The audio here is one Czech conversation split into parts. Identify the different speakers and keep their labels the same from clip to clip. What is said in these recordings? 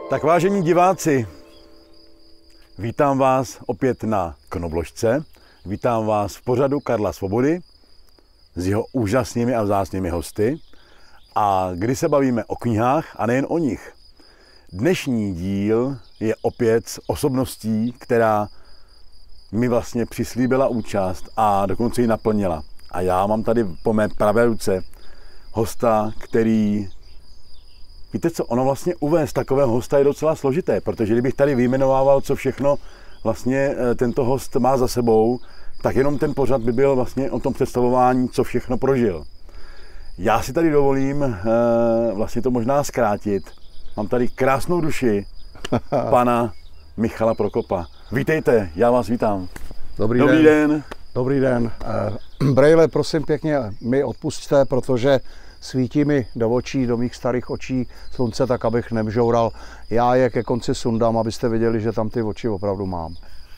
Speaker 1: Tak vážení diváci, vítám vás opět na Knobložce. Vítám vás v pořadu Karla Svobody s jeho úžasnými a vzácnými hosty. A kdy se bavíme o knihách a nejen o nich. Dnešní díl je opět s osobností, která mi vlastně přislíbila účast a dokonce ji naplnila. A já mám tady po mé pravé ruce hosta, který... Víte co, ono vlastně uvést takového hosta je docela složité, protože kdybych tady vyjmenovával, co všechno vlastně tento host má za sebou, tak jenom ten pořad by byl vlastně o tom představování, co všechno prožil. Já si tady dovolím vlastně to možná zkrátit. Mám tady krásnou duši pana Michala Prokopa. Vítejte, já vás vítám.
Speaker 2: Dobrý den. Dobrý den. Brejle, prosím pěkně, mi odpusťte, protože svítí mi do očí, do mých starých očí slunce, tak abych nemžoural. Já je ke konci sundám, abyste viděli, že tam ty oči opravdu mám.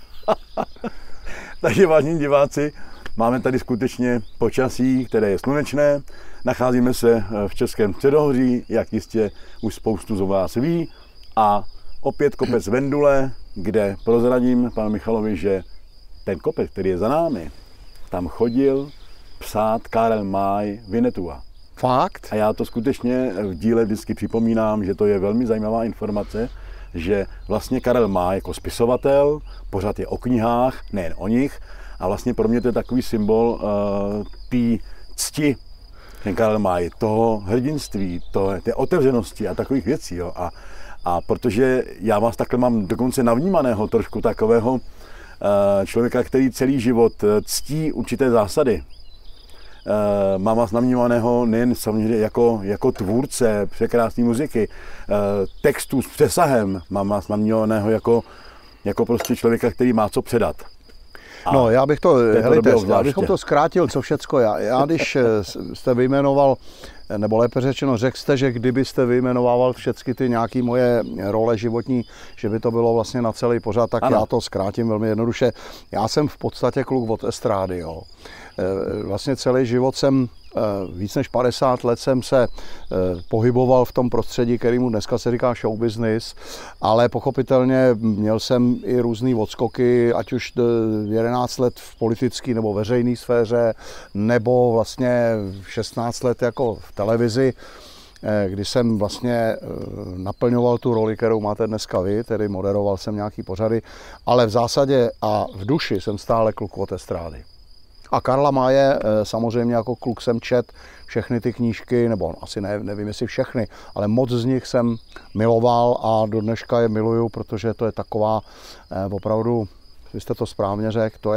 Speaker 1: Takže vážení diváci, máme tady skutečně počasí, které je slunečné. Nacházíme se v Českém Středohoří, jak jistě už spoustu z vás ví. A opět kopec Vendule, kde prozradím panu Michalovi, že ten kopec, který je za námi, tam chodil psát Karel May Winnetua.
Speaker 2: Fakt?
Speaker 1: A já to skutečně v díle vždycky připomínám, že to je velmi zajímavá informace, že vlastně Karel May jako spisovatel, pořád je o knihách, nejen o nich, a vlastně pro mě to je takový symbol té cti, ten Karel May, toho hrdinství, té otevřenosti a takových věcí. Jo. A protože já vás takhle mám dokonce navnímaného trošku takového člověka, který celý život ctí určité zásady. Mám vás navnímaného nejen samozřejmě jako tvůrce překrásné muziky, textů s přesahem, mám vás navnímaného jako prostě člověka, který má co předat.
Speaker 2: No, já bych abychom to zkrátil, co všecko. Já když jste vyjmenoval, nebo lépe řečeno, řekl jste, že kdybyste vyjmenovával všechny ty nějaké moje role životní, že by to bylo vlastně na celý pořad, tak ano. Já to zkrátím velmi jednoduše. Já jsem v podstatě kluk od estrády. Jo. Vlastně celý život jsem, víc než 50 let jsem se pohyboval v tom prostředí, kterému dneska se říká show business, ale pochopitelně měl jsem i různý odskoky, ať už 11 let v politické nebo veřejné sféře, nebo vlastně 16 let jako v televizi, kdy jsem vlastně naplňoval tu roli, kterou máte dneska vy, tedy moderoval jsem nějaký pořady, ale v zásadě a v duši jsem stále kluk od estrády. A Karla Maye samozřejmě jako kluk jsem čet všechny ty knížky, nebo asi nevím jestli všechny, ale moc z nich jsem miloval a do dneška je miluju, protože to je taková opravdu, vy jste to správně řekl,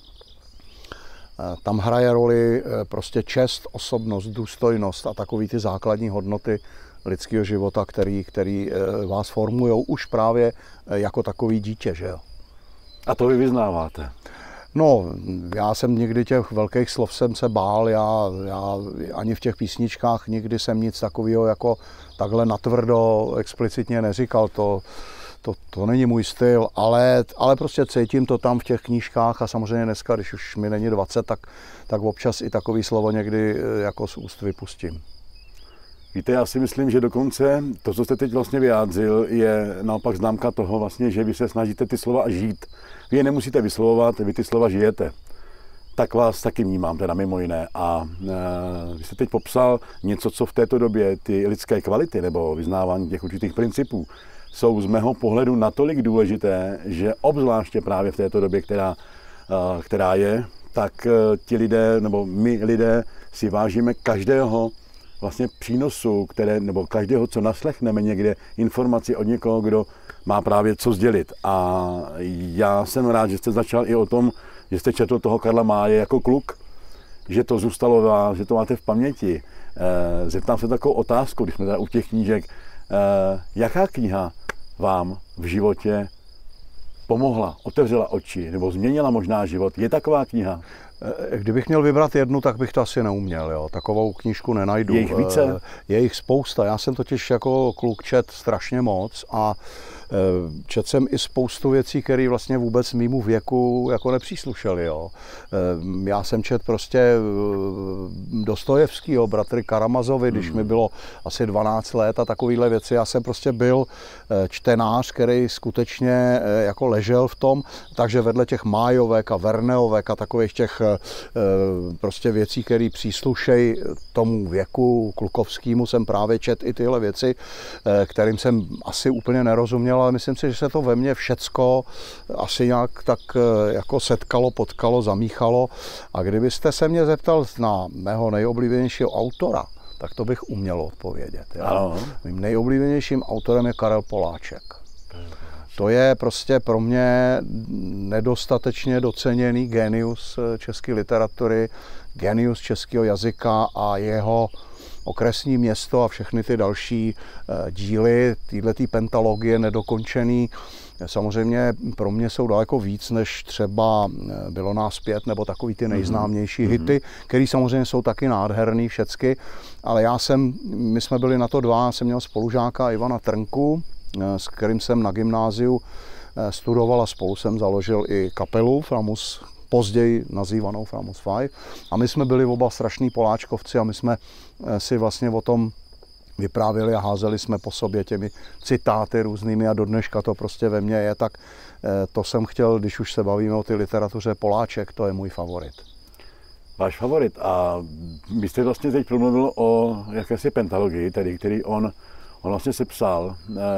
Speaker 2: tam hraje roli prostě čest, osobnost, důstojnost a takový ty základní hodnoty lidského života, který vás formujou už právě jako takový dítě, že jo.
Speaker 1: A to vy vyznáváte?
Speaker 2: No, já jsem nikdy těch velkých slov jsem se bál, já ani v těch písničkách nikdy jsem nic takového jako takhle natvrdo explicitně neříkal, to není můj styl, ale prostě cítím to tam v těch knížkách a samozřejmě dneska, když už mi není 20, tak občas i takový slovo někdy jako z úst vypustím.
Speaker 1: Víte, já si myslím, že dokonce to, co jste teď vlastně vyjádřil, je naopak známka toho vlastně, že vy se snažíte ty slova žít. Vy je nemusíte vyslovovat, vy ty slova žijete. Tak vás taky vnímám, teda mimo jiné. A vy jste teď popsal něco, co v této době ty lidské kvality nebo vyznávání těch určitých principů jsou z mého pohledu natolik důležité, že obzvláště právě v této době, která je, tak ti lidé, nebo my lidé si vážíme každého vlastně přínosu, nebo každého, co naslechneme někde, informaci od někoho, kdo má právě co sdělit. A já jsem rád, že jste začal i o tom, že jste četl toho Karla Maye jako kluk, že to zůstalo vás, že to máte v paměti. Zeptám se takovou otázku, když jsme tady u těch knížek. Jaká kniha vám v životě pomohla, otevřela oči, nebo změnila možná život? Je taková kniha?
Speaker 2: Kdybych měl vybrat jednu, tak bych to asi neuměl. Jo. Takovou knížku nenajdu.
Speaker 1: Je jich více?
Speaker 2: Je jich spousta. Já jsem totiž jako kluk čet strašně moc a Četl jsem i spoustu věcí, které vlastně vůbec mýmu věku jako nepříslušely. Jo. Já jsem četl prostě Dostojevskýho, Bratry Karamazovi, když mi bylo asi 12 let a takovéhle věci. Já jsem prostě byl čtenář, který skutečně jako ležel v tom, takže vedle těch Májovek a Verneovek a takových těch prostě věcí, které příslušejí tomu věku klukovskému, jsem právě četl i tyhle věci, kterým jsem asi úplně nerozuměl, ale myslím si, že se to ve mně všecko asi nějak tak jako setkalo, potkalo, zamíchalo. A kdybyste se mě zeptal na mého nejoblíbenějšího autora, tak to bych uměl odpovědět. Mým nejoblíbenějším autorem je Karel Poláček. To je prostě pro mě nedostatečně doceněný génius české literatury, génius českého jazyka a jeho Okresní město a všechny ty další díly, této pentalogie nedokončený, samozřejmě pro mě jsou daleko víc, než třeba Bylo nás 5 nebo takový ty nejznámější hity, které samozřejmě jsou taky nádherný všecky, ale my jsme byli na to dva, já jsem měl spolužáka Ivana Trnku, s kterým jsem na gymnáziu studoval a spolu jsem založil i kapelu Framus, později nazývanou Framus 5. A my jsme byli oba strašní Poláčkovci a my jsme si vlastně o tom vyprávěli a házeli jsme po sobě těmi citáty různými a do dneška to prostě ve mně je, tak to jsem chtěl, když už se bavíme o té literatuře, Poláček, to je můj favorit.
Speaker 1: Váš favorit. A vy jste vlastně teď promluvil o jakési pentalogii, tedy, který on vlastně sepsal.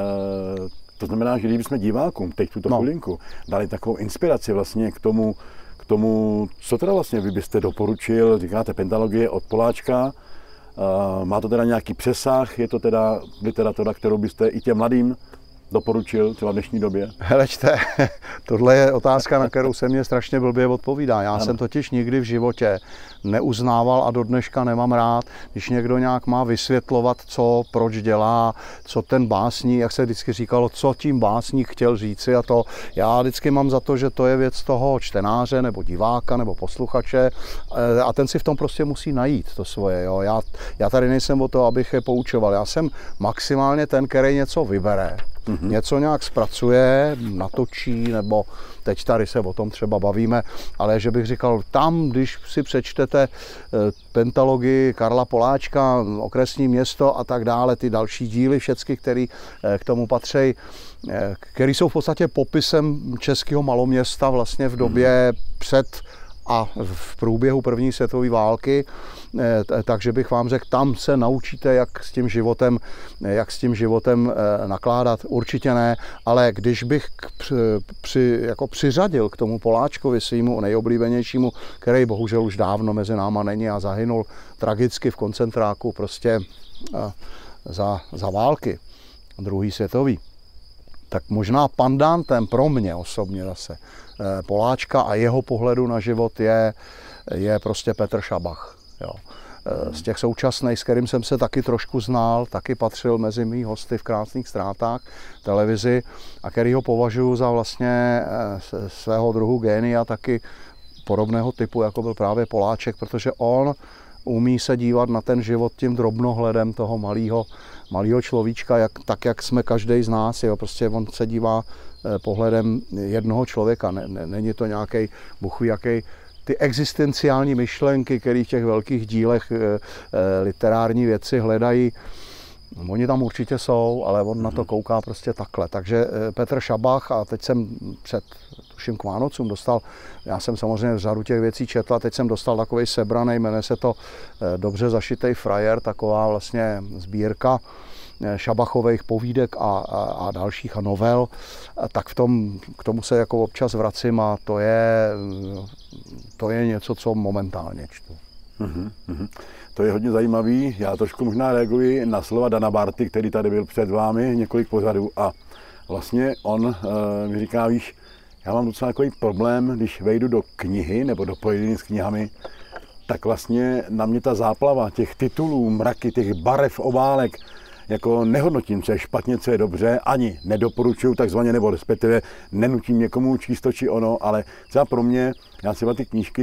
Speaker 1: To znamená, že kdybychom divákům teď tuto chvilinku dali takovou inspiraci vlastně k tomu, co teda vlastně vy byste doporučil, říkáte pentalogie od Poláčka, má to teda nějaký přesah, je to teda literatura, kterou byste i těm mladým doporučil třeba v dnešní době?
Speaker 2: Heleďte, tohle je otázka, na kterou se mě strašně blbě odpovídá. Já jsem totiž nikdy v životě neuznával a do dneška nemám rád, když někdo nějak má vysvětlovat, co, proč dělá, co ten básník, jak se vždycky říkalo, co tím básník chtěl říci a to. Já vždycky mám za to, že to je věc toho čtenáře nebo diváka nebo posluchače a ten si v tom prostě musí najít to svoje. Jo. Já tady nejsem o to, abych je poučoval. Já jsem maximálně ten, který něco vybere. Něco nějak zpracuje, natočí, nebo teď tady se o tom třeba bavíme, ale že bych říkal, tam, když si přečtete pentalogii Karla Poláčka, Okresní město a tak dále, ty další díly všechny, které k tomu patří, které jsou v podstatě popisem českého maloměsta vlastně v době před a v průběhu první světové války, takže bych vám řekl, tam se naučíte, jak s tím životem nakládat. Určitě ne, ale když bych přiřadil k tomu Poláčkovi svýmu nejoblíbenějšímu, který bohužel už dávno mezi náma není a zahynul tragicky v koncentráku prostě za války druhý světový, tak možná pandantem pro mě osobně zase Poláčka a jeho pohledu na život je prostě Petr Šabach. Jo. Z těch současných, s kterým jsem se taky trošku znal, taky patřil mezi mý hosty v Krásných ztrátách televizi a který ho považuji za vlastně svého druhu génia, taky podobného typu, jako byl právě Poláček, protože on umí se dívat na ten život tím drobnohledem toho malého človíčka, tak jak jsme každý z nás. Jo. Prostě on se dívá pohledem jednoho člověka. Není to nějaký buchví, jaký ty existenciální myšlenky, které v těch velkých dílech literární věci hledají. Oni tam určitě jsou, ale on na to kouká prostě takhle. Takže Petr Šabach, a teď jsem tuším k Vánocům dostal, já jsem samozřejmě řadu těch věcí četl, a teď jsem dostal takový sebraný, jmenuje se to Dobře zašitej frajer, taková vlastně sbírka Šabachových povídek a dalších a novel, tak k tomu se jako občas vracím a to je něco, co momentálně čtu.
Speaker 1: To je hodně zajímavý. Já trošku možná reaguji na slova Dana Barty, který tady byl před vámi několik pořadů a vlastně on mi říká, víš, já mám docela takový problém, když vejdu do knihy nebo do pojediny s knihami, tak vlastně na mě ta záplava těch titulů, mraky, těch barev, obálek, jako nehodnotím, co je špatně, co je dobře, ani nedoporučuju takzvaně, nebo respektive nenutím někomu číst to či ono, ale třeba pro mě, já třeba ty knížky,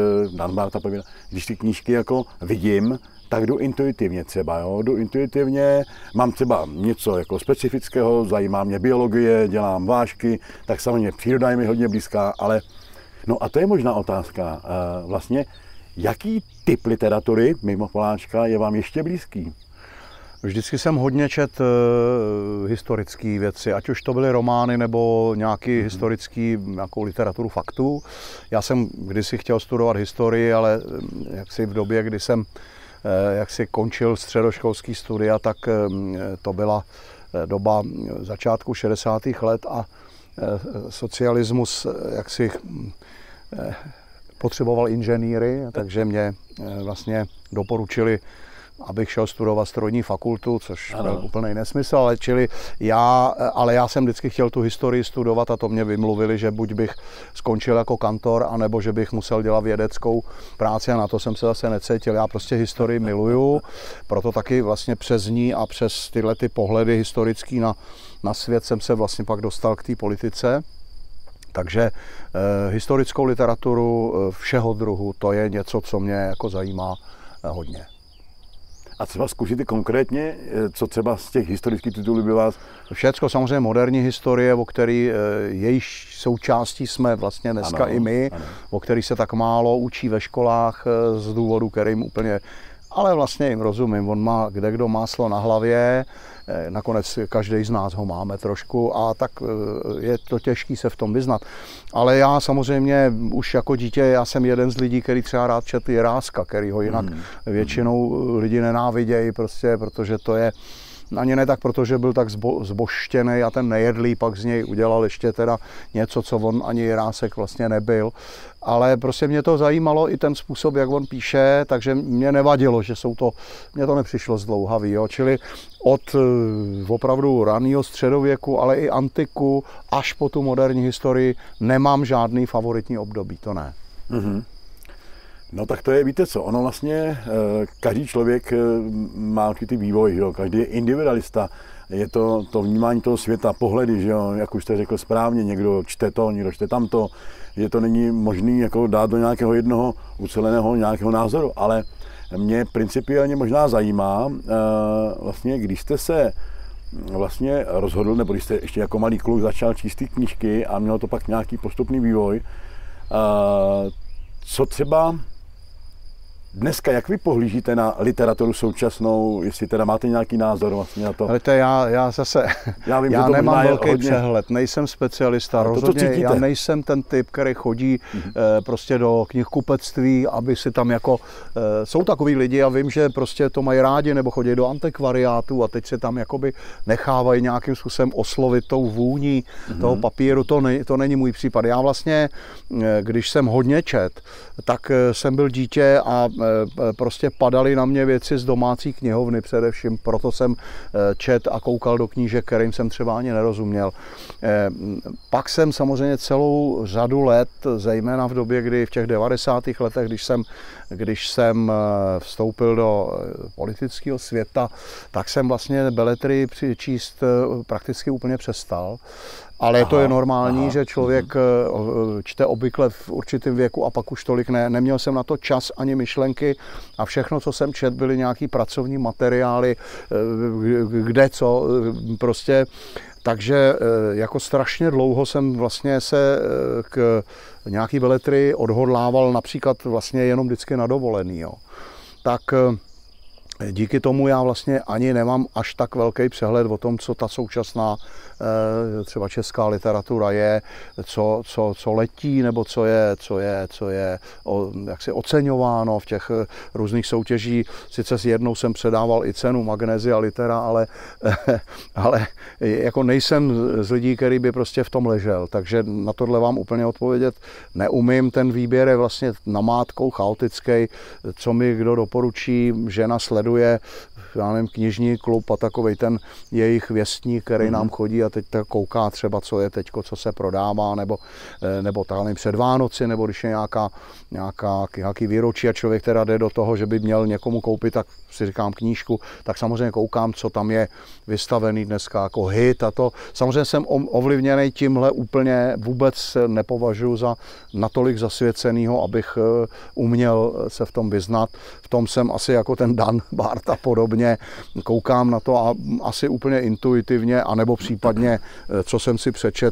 Speaker 1: když ty knížky jako vidím, tak jdu intuitivně třeba, jo? Jdu intuitivně, mám třeba něco jako specifického, zajímá mě biologie, dělám vážky, tak samozřejmě příroda je mi hodně blízká, ale no a to je možná otázka, vlastně jaký typ literatury mimo Poláčka je vám ještě blízký?
Speaker 2: Vždycky jsem hodně čet historické věci, ať už to byly romány nebo nějakou literaturu faktů. Já jsem kdysi chtěl studovat historii, ale jaksi v době, kdy jsem končil středoškolský studia, tak to byla doba začátku 60. let a socialismus jaksi potřeboval inženýry, takže mě vlastně doporučili, abych šel studovat strojní fakultu, což byl úplný nesmysl, ale já jsem vždycky chtěl tu historii studovat a to mě vymluvili, že buď bych skončil jako kantor, anebo že bych musel dělat vědeckou práci a na to jsem se zase necítil. Já prostě historii miluju, proto taky vlastně přes ní a přes tyhle ty pohledy historický na svět jsem se vlastně pak dostal k té politice. Takže historickou literaturu všeho druhu, to je něco, co mě jako zajímá hodně.
Speaker 1: A třeba zkusíte konkrétně, co třeba z těch historických titulů by vás...
Speaker 2: Všecko samozřejmě moderní historie, o který jejíž součástí jsme vlastně dneska i my, o který se tak málo učí ve školách z důvodu, kterým úplně... Ale vlastně jim rozumím, on má kdekdo máslo na hlavě, nakonec každý z nás ho máme trošku a tak je to těžký se v tom vyznat. Ale já samozřejmě už jako dítě, já jsem jeden z lidí, který třeba rád četl Jiráska, který ho jinak většinou lidi nenávidějí, prostě, protože to je ani ne tak, protože byl tak zbožštěný a ten nejedlý pak z něj udělal ještě teda něco, co on ani Jirásek vlastně nebyl. Ale prostě mě to zajímalo i ten způsob, jak on píše, takže mě nevadilo, že mně to nepřišlo zdlouhavý, jo. Čili od opravdu raného středověku, ale i antiku až po tu moderní historii nemám žádný favoritní období, to ne.
Speaker 1: Mm-hmm. No tak to je, víte co, ono vlastně, každý člověk má určitý vývoj, jo? Každý je individualista, je to vnímání toho světa, pohledy, že jo? Jak už jste řekl správně, někdo čte to, někdo čte tamto, že to není možný jako dát do nějakého jednoho uceleného nějakého názoru, ale mě principiálně možná zajímá, vlastně když jste se vlastně rozhodl, nebo když jste ještě jako malý kluk začal číst ty knížky a mělo to pak nějaký postupný vývoj, co třeba dneska, jak vy pohlížíte na literaturu současnou, jestli teda máte nějaký názor vlastně na to?
Speaker 2: Ale to já zase, já nemám velký přehled, nejsem specialista, rozhodně já nejsem ten typ, který chodí prostě do knihkupectví, aby si tam jako, jsou takový lidi a vím, že prostě to mají rádi, nebo chodí do antikvariátu a teď se tam jakoby nechávají nějakým způsobem oslovit tou vůní toho papíru, to není můj případ. Já vlastně, když jsem hodně čet, tak jsem byl dítě a prostě padaly na mě věci z domácí knihovny především, proto jsem čet a koukal do knížek, kterým jsem třeba ani nerozuměl. Pak jsem samozřejmě celou řadu let, zejména v době, kdy v těch 90. letech, když jsem vstoupil do politického světa, tak jsem vlastně beletrii číst prakticky úplně přestal. Ale to je normální, že člověk čte obvykle v určitém věku a pak už tolik ne. Neměl jsem na to čas ani myšlenky a všechno, co jsem čet, byly nějaký pracovní materiály, kde co prostě. Takže jako strašně dlouho jsem vlastně se k nějaký beletrii odhodlával například vlastně jenom vždycky na dovolený. Jo. Tak díky tomu já vlastně ani nemám až tak velký přehled o tom, co ta současná třeba česká literatura je, co letí, nebo co je jaksi oceňováno v těch různých soutěží. Sice si jednou jsem předával i cenu Magnesia Litera, ale jako nejsem z lidí, který by prostě v tom ležel, takže na tohle vám úplně odpovědět neumím. Ten výběr je vlastně namátkou chaotický, co mi kdo doporučí, žena sleduje já nevím, knižní klub a takovej ten jejich věstník, který nám chodí a teď kouká třeba, co je teďko, co se prodává, nebo nevím, před Vánoci, nebo když je nějaký výročí a člověk teda jde do toho, že by měl někomu koupit, tak si říkám knížku, tak samozřejmě koukám, co tam je vystavený dneska jako hit a to. Samozřejmě jsem ovlivněný tímhle, úplně vůbec nepovažuji za natolik zasvěcenýho, abych uměl se v tom vyznat. V tom jsem asi jako ten Dan Bart a podobně. Koukám na to a asi úplně intuitivně, anebo případně, co jsem si přečet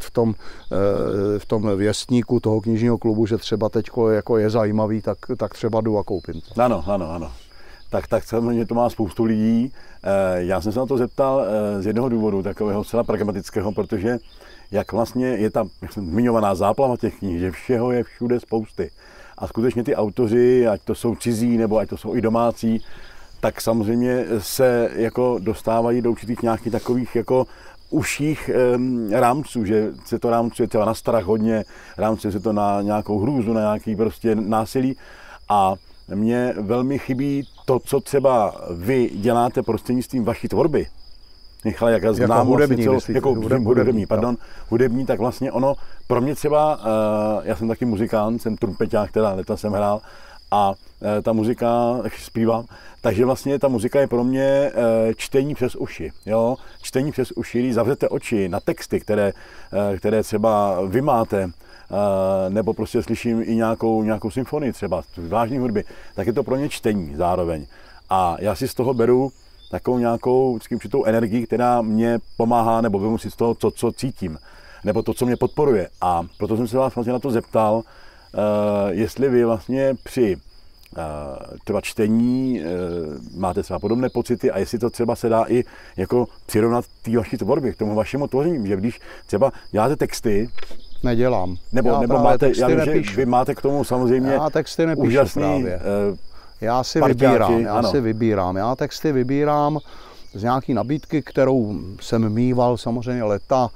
Speaker 2: v tom věstníku toho knižního klubu, že třeba teďko jako je zajímavý, tak třeba jdu a koupím to.
Speaker 1: Ano. Tak samozřejmě to má spoustu lidí. Já jsem se na to zeptal z jednoho důvodu, takového zcela pragmatického, protože jak vlastně je ta zmiňovaná záplava těch knih, že všeho je všude spousty. A skutečně ty autoři, ať to jsou cizí, nebo ať to jsou i domácí, tak samozřejmě se jako dostávají do určitých nějakých takových jako užších rámců, že se to rámcuje třeba na strach hodně, rámcuje se to na nějakou hrůzu, na nějaký prostě násilí. A mně velmi chybí to, co třeba vy děláte prostřednictvím vaší tvorby. Michale, jak znám
Speaker 2: hudební,
Speaker 1: vlastně hudební, tak vlastně ono, pro mě třeba, já jsem taky muzikant, jsem trumpeťák, teda leta jsem hrál a ta muzika, zpívám, takže vlastně ta muzika je pro mě čtení přes uši, jo? Čtení přes uši, když zavřete oči na texty, které třeba vy máte, nebo prostě slyším i nějakou symfonii třeba, vážné hudby, tak je to pro mě čtení zároveň. A já si z toho beru takovou nějakou určitou energii, která mě pomáhá, nebo vymu si z toho, co cítím, nebo to, co mě podporuje. A proto jsem se vás vlastně na to zeptal, jestli vy vlastně při třeba čtení máte třeba podobné pocity a jestli to třeba se dá i jako přirovnat té vaší tvorbě, k tomu vašemu tvoření, že když třeba děláte texty,
Speaker 2: nedělám.
Speaker 1: Nebo máte, vy máte k tomu samozřejmě
Speaker 2: já texty nepíšu
Speaker 1: úžasný
Speaker 2: právě. Já si vybírám. Já texty vybírám z nějaký nabídky, kterou jsem mýval samozřejmě leta.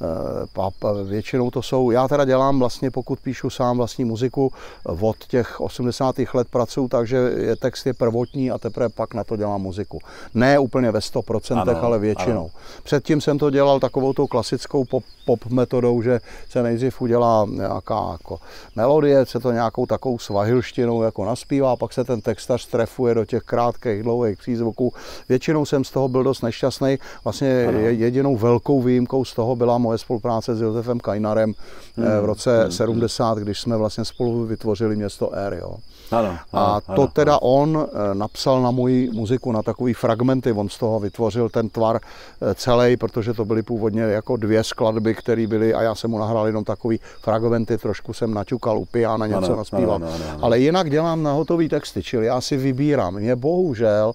Speaker 2: Většinou to jsou, já teda dělám vlastně, pokud píšu sám vlastní muziku, od těch 80. let pracuji, takže text je prvotní a teprve pak na to dělám muziku. Ne úplně ve 100%, ale většinou. Ano. Předtím jsem to dělal takovou tou klasickou pop metodou, že se nejdřív udělá nějaká jako melodie, se to nějakou takovou svahilštinou jako naspívá, pak se ten textař trefuje do těch krátkých, dlouhých přízvuků. Většinou jsem z toho byl dost nešťastný. Vlastně jedinou velkou výjimkou z toho byla moje spolupráce s Josefem Kajnarem v roce 70, když jsme vlastně spolu vytvořili Město R. Jo. To teda on napsal na moji muziku, na takový fragmenty, on z toho vytvořil ten tvar celý, protože to byly původně jako 2 skladby, které byly a já jsem mu nahrál jenom takový fragmenty, trošku jsem naťukal u piana, něco naspíval. Ale jinak dělám na hotový texty, čili já si vybírám. Mě bohužel,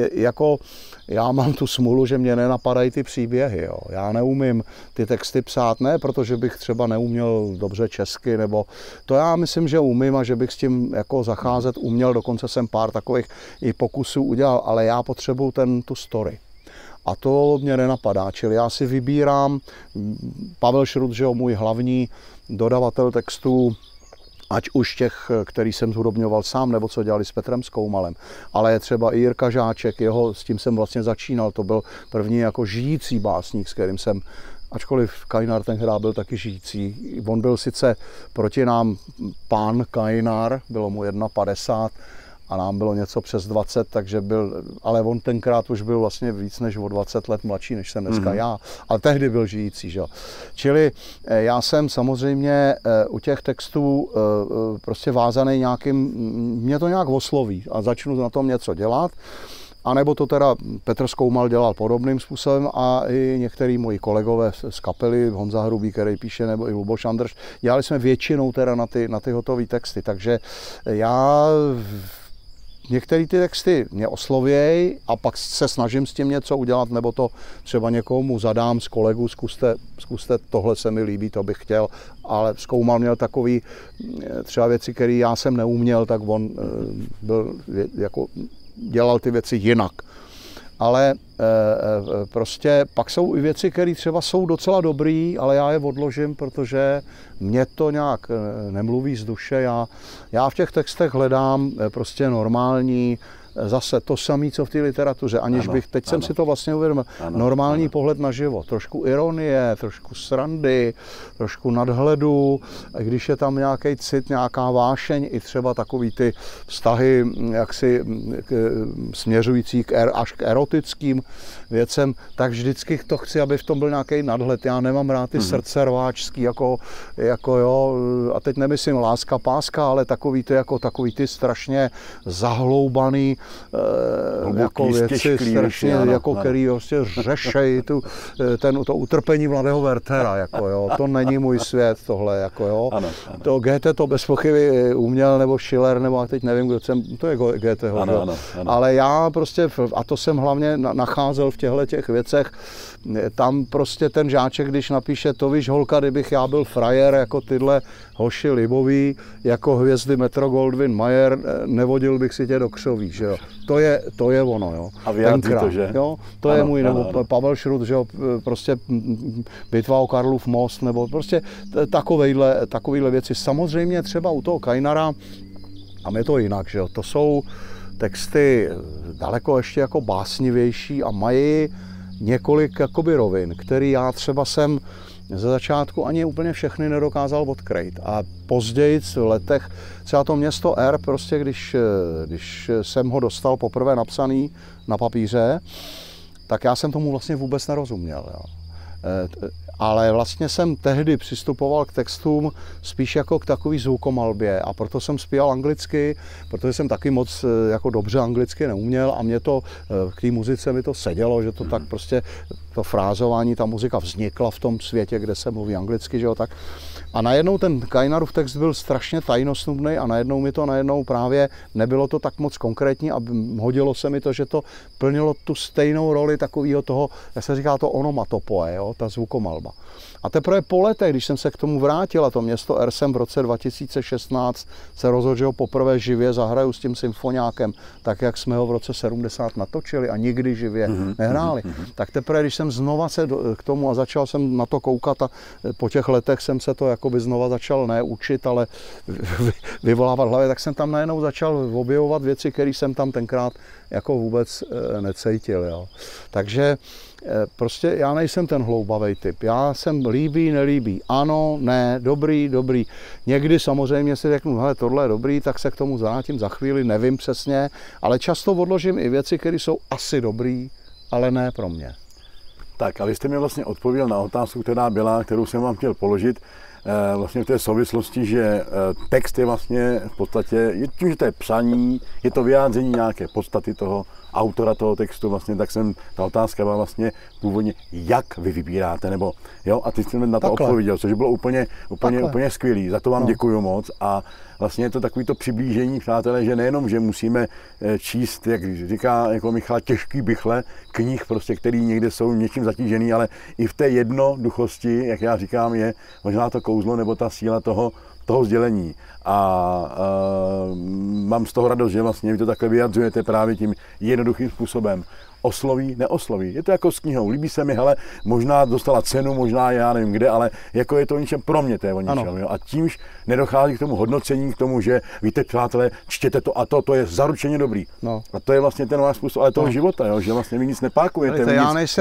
Speaker 2: já mám tu smůlu, že mě nenapadají ty příběhy. Jo. Já neumím ty texty psát, ne protože bych třeba neuměl dobře česky, nebo to já myslím, že umím a že bych s tím jako zacházet uměl, dokonce jsem pár takových i pokusů udělal, ale já potřebuju tu story. A to mě nenapadá, čili já si vybírám, Pavel Šrut, že jo, můj hlavní dodavatel textů, ať už těch, který jsem zhudobňoval sám, nebo co dělali s Petrem Skoumalem. Ale třeba i Jirka Žáček, s tím jsem vlastně začínal, to byl první jako žijící básník, s kterým jsem, ačkoliv Kajnar tenkrát byl taky žijící. On byl sice proti nám pán Kajnar, bylo mu 51 a nám bylo něco přes 20, takže ale on tenkrát už byl vlastně víc než o 20 let mladší, než jsem dneska já, ale tehdy byl žijící, že? Čili já jsem samozřejmě u těch textů prostě vázaný nějakým, mě to nějak osloví a začnu na tom něco dělat. A nebo to teda Petr Skoumal dělal podobným způsobem a i některý moji kolegové z kapely, Honza Hrubý, který píše, nebo i Luboš Andrš, dělali jsme většinou teda na ty hotové texty, takže já některé ty texty mě oslovějí a pak se snažím s tím něco udělat, nebo to třeba někomu zadám z kolegů, zkuste, tohle se mi líbí, to bych chtěl, ale Skoumal měl takový třeba věci, které já jsem neuměl, tak on byl jako dělal ty věci jinak. Ale prostě pak jsou i věci, které třeba jsou docela dobrý, ale já je odložím, protože mě to nějak nemluví z duše. Já v těch textech hledám prostě normální zase to samé, co v té literatuře, aniž bych, teď jsem si to vlastně uvědomil, normální pohled na život, trošku ironie, trošku srandy, trošku nadhledu, když je tam nějaký cit, nějaká vášeň, i třeba takový ty vztahy jaksi směřující až k erotickým věcem, tak vždycky to chci, aby v tom byl nějaký nadhled. Já nemám rád ty srdcerváčský, jako jo, a teď nemyslím láska, páska, ale takový ty strašně zahloubaný jako věci, strašně, jako který prostě řešej to utrpení mladého Werthera, jako jo, to není můj svět tohle, jako jo.
Speaker 1: Ano.
Speaker 2: To Goethe to bez pochyby uměl, nebo Schiller, nebo a teď nevím, kdo jsem, to je Goetheho, ano. Ale já prostě, a to jsem hlavně nacházel v těch věcech, tam prostě ten žáček, když napíše to víš holka, kdybych já byl frajer, jako tyhle hoši libový, jako hvězdy Metro Goldwyn Mayer, nevodil bych si tě do křoví, že jo. To je ono, jo.
Speaker 1: A vyjádří to, že?
Speaker 2: Jo, to ano, je můj, nebo Pavel Šrut, že jo, prostě bitva o Karlův most, nebo prostě takovejhle věci. Samozřejmě třeba u toho Kajnara, a je to jinak, že jo, to jsou texty daleko ještě jako básnivější a mají několik jakoby rovin, který já třeba jsem ze začátku ani úplně všechny nedokázal odkrýt. A později v letech, třeba to Město R, prostě když jsem ho dostal poprvé napsaný na papíře, tak já jsem tomu vlastně vůbec nerozuměl. Jo. Ale vlastně jsem tehdy přistupoval k textům spíš jako k takový zvukomalbě a proto jsem zpíval anglicky, protože jsem taky moc jako dobře anglicky neuměl a mě to k té muzice mi to sedělo, že to tak prostě to frázování, ta muzika vznikla v tom světě, kde se mluví anglicky, že jo, tak. A najednou ten Kajnarův text byl strašně tajnosnubný a najednou právě nebylo to tak moc konkrétní a hodilo se mi to, že to plnilo tu stejnou roli takového toho, jak se říká to onomatopoe, jo, ta zvukomalba. A teprve po letech, když jsem se k tomu vrátil, a to Město R jsem v roce 2016 se rozhodl, že ho poprvé živě zahraju s tím symfoniákem, tak jak jsme ho v roce 70 natočili a nikdy živě nehráli. Tak teprve, když jsem znova se k tomu a začal jsem na to koukat a po těch letech jsem se to jakoby znova začal ne učit, ale vyvolávat v hlavě, tak jsem tam najednou začal objevovat věci, které jsem tam tenkrát jako vůbec necítil. Jo. Takže prostě já nejsem ten hloubavý typ. Já jsem líbí, nelíbí. Ano, ne, dobrý. Někdy samozřejmě si řeknu, hele, tohle je dobrý, tak se k tomu vrátím za chvíli, nevím přesně, ale často odložím i věci, které jsou asi dobrý, ale ne pro mě.
Speaker 1: Tak a vy jste mi vlastně odpověděl na otázku, kterou jsem vám chtěl položit, vlastně v té souvislosti, že text je vlastně v podstatě, tím, že to je psaní, je to vyjádření nějaké podstaty toho autora toho textu, vlastně, tak ta otázka byla vlastně původně, jak vy vybíráte, nebo jo, a ty jste na to odpověděl, což bylo úplně skvělý, za to vám děkuju moc a vlastně je to takový to přiblížení, přátelé, že nejenom, že musíme číst, jak říká jako Michal, těžký bychle knih, prostě, který někde jsou něčím zatížený, ale i v té jednoduchosti, jak já říkám, je možná to kouzlo nebo ta síla toho sdělení. A mám z toho radost, že vlastně vy to takhle vyjadřujete právě tím jednoduchým způsobem. Osloví, neosloví. Je to jako s knihou. Líbí se mi, hele, možná dostala cenu, možná já nevím kde, ale jako je to o ničem pro mě, to je o ničem. Jo? A tímž nedochází k tomu hodnocení, k tomu, že víte, přátelé, čtěte to a to je zaručeně dobrý. No. A to je vlastně ten váš způsob, ale toho života, jo? Že vlastně vy nic nepákujete,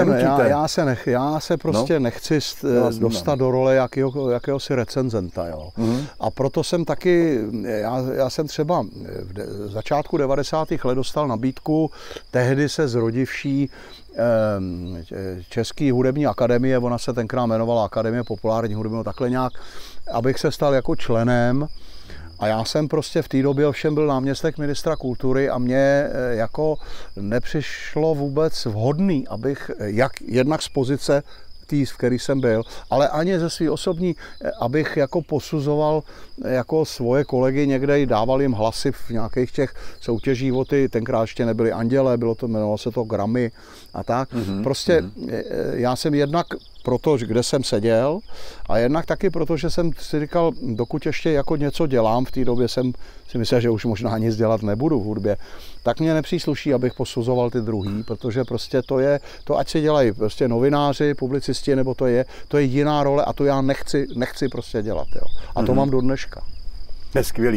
Speaker 2: já se prostě nechci dostat do role jakéhosi recenzenta. Jo? A proto jsem taky, já jsem třeba v začátku 90. let dostal nabídku, tehdy se zrodivší České hudební akademie, ona se tenkrát jmenovala Akademie populární hudby, takhle nějak, abych se stal jako členem. A já jsem prostě v té době ovšem byl náměstek ministra kultury a mně jako nepřišlo vůbec vhodný, abych jednak z pozice v který jsem byl, ale ani ze svý osobní, abych jako posuzoval jako svoje kolegy někde i dával jim hlasy v nějakých těch soutěžích, tenkrát ještě nebyly Anděle, jmenovalo se to Grammy a tak. Prostě já jsem jednak proto, kde jsem seděl a jednak taky proto, že jsem si říkal, dokud ještě jako něco dělám, v té době jsem si myslel, že už možná nic dělat nebudu v hudbě, tak mě nepřísluší, abych posuzoval ty druhý, protože prostě to ať si dělají prostě novináři, publicisti, nebo to je jiná role a to já nechci prostě dělat. Jo. A to mám do dneška.
Speaker 1: To je skvělý.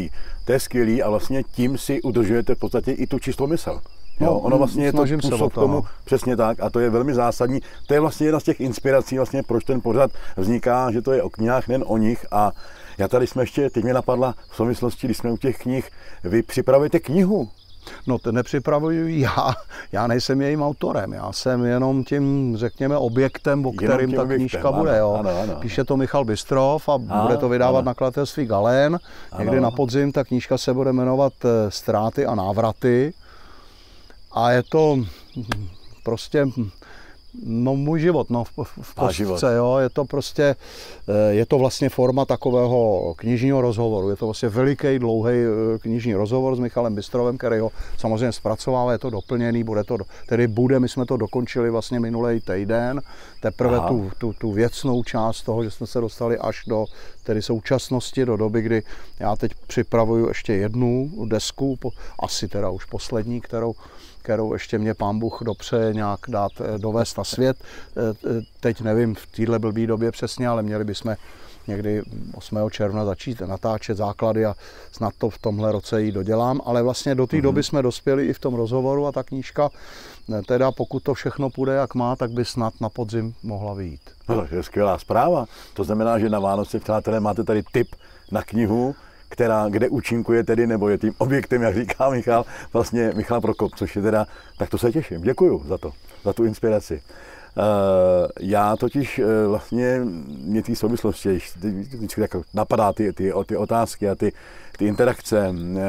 Speaker 1: to je skvělý a vlastně tím si udržujete v podstatě i tu čistou mysl. Jo, ono vlastně je to způsob k tomu, přesně tak, a to je velmi zásadní. To je vlastně jedna z těch inspirací, vlastně, proč ten pořad vzniká, že to je o knihách, nejen o nich. A já tady jsme ještě, teď mě napadla v souvislosti, když jsme u těch knih, vy připravujete knihu.
Speaker 2: No to nepřipravuju já nejsem jejím autorem, já jsem jenom tím, řekněme, objektem, o kterým ta knížka bude. Jo. Ano. Píše to Michal Bystrov a bude to vydávat nakladatelství Galén. Někdy na podzim ta knížka se bude jmenovat Ztráty a návraty. A je to prostě můj život, v postce, jo, je to prostě, je to vlastně forma takového knižního rozhovoru, je to vlastně veliký, dlouhý knižní rozhovor s Michalem Bystrovem, který ho samozřejmě zpracovává, je to doplněný, my jsme to dokončili vlastně minulý týden, teprve tu věcnou část toho, že jsme se dostali až do tedy současnosti, do doby, kdy já teď připravuju ještě jednu desku, asi teda už poslední, kterou ještě mě pán Bůh dopřeje nějak dovést na svět. Teď nevím v téhle blbý době přesně, ale měli bychom někdy 8. června začít natáčet základy a snad to v tomhle roce ji dodělám. Ale vlastně do té doby jsme dospěli i v tom rozhovoru a ta knížka, teda pokud to všechno půjde jak má, tak by snad na podzim mohla vyjít.
Speaker 1: No, to je skvělá zpráva. To znamená, že na Vánoce, přátelé, máte tady tip na knihu, kde účinkuje tedy, nebo je tím objektem, jak říká Michal, vlastně Michal Prokop, což je teda, tak to se těším. Děkuju za tu inspiraci. Já totiž vlastně mě té souvislosti, vždycky tak napadá ty otázky a ty interakce,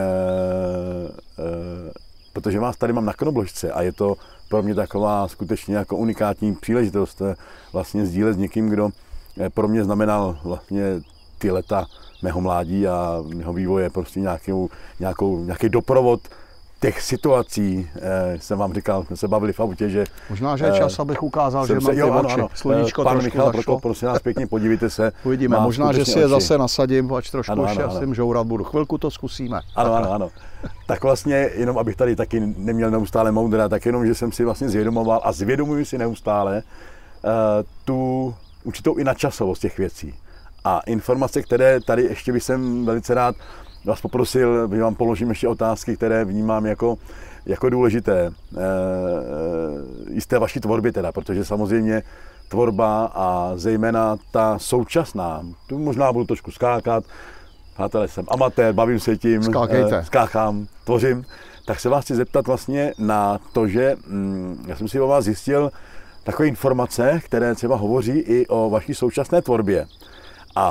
Speaker 1: protože vás tady mám na Knobložce a je to pro mě taková skutečně jako unikátní příležitost vlastně sdílet s někým, kdo pro mě znamenal vlastně ty leta mého mládí a mého vývoje, prostě nějaký doprovod těch situací. Jsem vám říkal, jsme se bavili v autě, že...
Speaker 2: Možná, že je čas, abych ukázal, že mám ty oči. Sluníčko
Speaker 1: pan
Speaker 2: trošku
Speaker 1: Michal Prokop, prosím nás pěkně, podívejte se.
Speaker 2: Uvidíme, možná, že si je zase nasadím, ať trošku už s tím žourat budu. Chvilku to zkusíme.
Speaker 1: Ano. Tak vlastně, jenom abych tady taky neměl neustále moudra, tak jenom, že jsem si vlastně zvědomoval a zvědomuji si neustále tu určitou i nadčasovost těch věcí. A informace, které tady ještě bych jsem velice rád vás poprosil, že vám položím ještě otázky, které vnímám jako důležité i z té vaší tvorby teda, protože samozřejmě tvorba a zejména ta současná, tu možná budu trošku skákat, přátelé, jsem amatér, bavím se tím, skáchám, tvořím, tak se vás chci zeptat vlastně na to, že já jsem si o vás zjistil takové informace, které třeba hovoří i o vaší současné tvorbě. A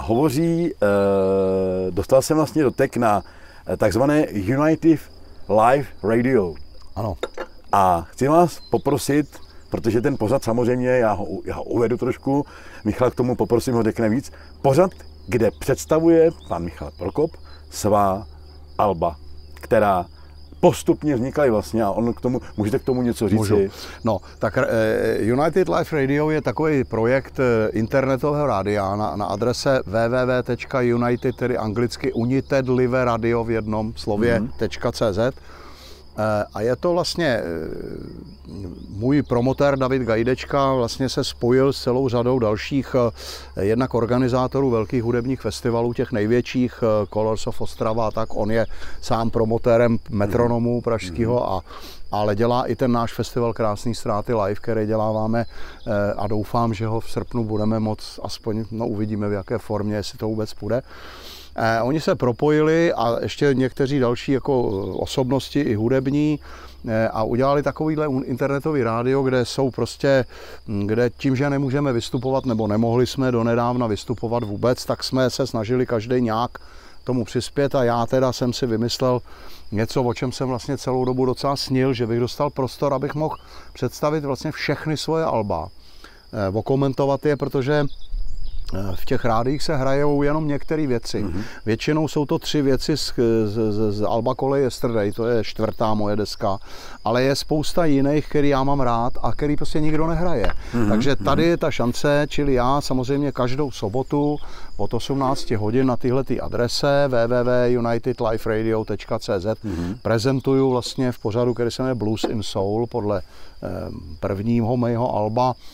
Speaker 1: dostal jsem vlastně dotek na takzvané United Live Radio.
Speaker 2: Ano.
Speaker 1: A chci vás poprosit, protože ten pořad samozřejmě, já ho uvedu trošku, Michal k tomu poprosím, ho řekne víc, pořad, kde představuje pan Michal Prokop svá alba, která postupně vznikaly vlastně a můžete k tomu něco říct?
Speaker 2: Můžu. No, tak United Live Radio je takový projekt internetového rádia na adrese www.united, tedy anglicky United Live Radio v jednom slově .cz. A je to vlastně můj promotér David Gajdečka vlastně se spojil s celou řadou dalších jednak organizátorů velkých hudebních festivalů, těch největších, Colors of Ostrava, tak on je sám promotérem Metronomu pražského ale dělá i ten náš festival Krásný ztráty live, který děláváme a doufám, že ho v srpnu budeme moct, aspoň uvidíme v jaké formě, jestli to vůbec půjde. Oni se propojili a ještě někteří další jako osobnosti i hudební a udělali takovýhle internetový rádio, kde jsou prostě, kde tím, že nemůžeme vystupovat nebo nemohli jsme donedávna vystupovat vůbec, tak jsme se snažili každý nějak tomu přispět a já teda jsem si vymyslel něco, o čem jsem vlastně celou dobu docela snil, že bych dostal prostor, abych mohl představit vlastně všechny svoje alba, okomentovat je, protože v těch rádiích se hrajou jenom některé věci. Většinou jsou to 3 věci z alba Coley Yesterday, to je 4. moje deska, ale je spousta jiných, který já mám rád a který prostě nikdo nehraje. Takže tady je ta šance, čili já samozřejmě každou sobotu od 18 hodin na téhletý adrese www.unitedliferadio.cz prezentuju vlastně v pořadu, který se jmenuje Blues in Soul podle prvního mého alba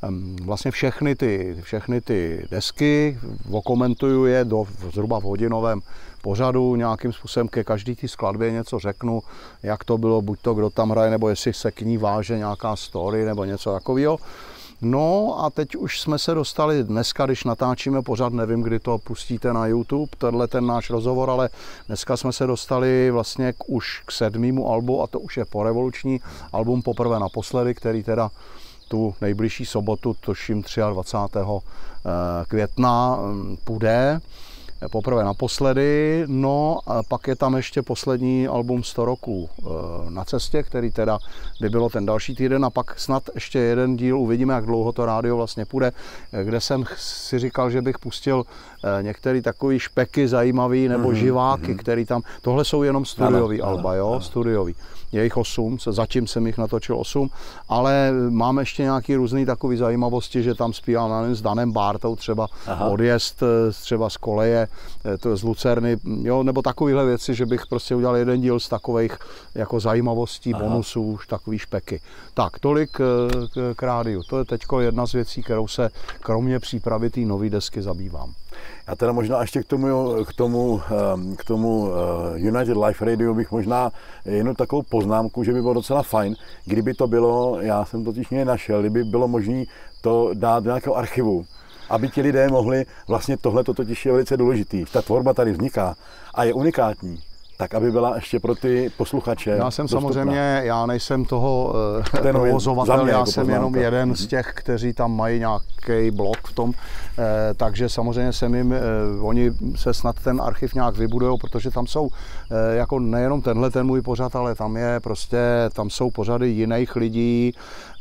Speaker 2: vlastně všechny ty desky, okomentuju je zhruba v hodinovém pořadu, nějakým způsobem ke každý té skladbě něco řeknu, jak to bylo, buď to kdo tam hraje, nebo jestli se k ní váže nějaká story nebo něco takového. No a teď už jsme se dostali dneska, když natáčíme pořád, nevím, kdy to pustíte na YouTube, tenhle ten náš rozhovor, ale dneska jsme se dostali vlastně už k 7. albu a to už je porevoluční album Poprvé naposledy, který teda tu nejbližší sobotu, tuším 23. května, půjde. Poprvé naposledy, no a pak je tam ještě poslední album 100 roků na cestě, který teda by bylo ten další týden a pak snad ještě jeden díl, uvidíme, jak dlouho to rádio vlastně půjde, kde jsem si říkal, že bych pustil některé takový špeky zajímavý nebo živáky, který tam, tohle jsou jenom studiový alba, jo, studiový. Je jich 8, zatím jsem jich natočil 8, ale mám ještě nějaký různý takový zajímavosti, že tam zpívám s Danem Bártou třeba odjezd třeba z koleje, to z Lucerny, jo, nebo takovéhle věci, že bych prostě udělal jeden díl z takových jako zajímavostí, bonusů, takový špeky. Tak, tolik k rádiu. To je teďko jedna z věcí, kterou se kromě přípravy té nové desky zabývám.
Speaker 1: Já teda možná ještě k tomu United Life Radio bych možná jenom takovou poznámku, že by bylo docela fajn, kdyby to bylo, já jsem totiž našel, kdyby bylo možné to dát do nějakého archivu, aby ti lidé mohli, vlastně tohle to totiž je velice důležitý, ta tvorba tady vzniká a je unikátní. Tak, aby byla ještě pro ty posluchače
Speaker 2: Já jsem dostupná. Samozřejmě, já nejsem toho provozovatel, já jsem jenom jeden z těch, kteří tam mají nějaký blok v tom, takže samozřejmě jsem jim, oni se snad ten archiv nějak vybudujou, protože tam jsou jako nejenom tenhle ten můj pořad, ale tam jsou pořady jiných lidí,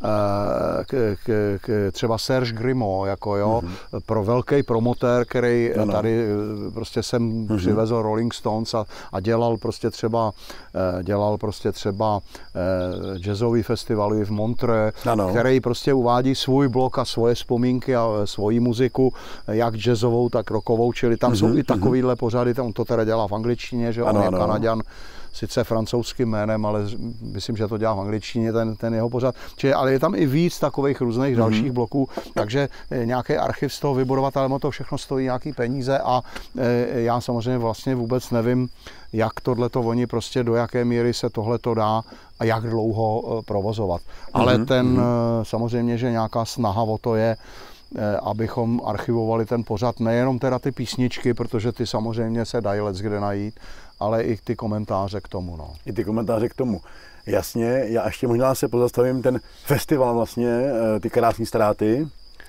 Speaker 2: třeba Serge Grimaud, jako jo, pro velký promotér, který tady prostě sem přivezl Rolling Stones a dělal prostě třeba jazzový festivaly v Montreux, který prostě uvádí svůj blog a svoje vzpomínky a svoji muziku, jak jazzovou, tak rockovou, čili tam jsou i takovýhle pořady, on to teda dělá v angličtině, že on je Kanaďan, sice francouzským jménem, ale myslím, že to dělá v angličtině, ten jeho pořad. Ale je tam i víc takových různých dalších bloků, takže nějaký archiv z toho vybudovat, ale to všechno stojí nějaký peníze a já samozřejmě vlastně vůbec nevím, jak tohleto oni prostě, do jaké míry se tohleto dá a jak dlouho provozovat. Ale samozřejmě, že nějaká snaha o to je, abychom archivovali ten pořad, nejenom teda ty písničky, protože ty samozřejmě se dají leckde najít, ale i ty komentáře k tomu. No.
Speaker 1: I ty komentáře k tomu. Jasně, já ještě možná se pozastavím ten festival vlastně, ty krásné ztráty.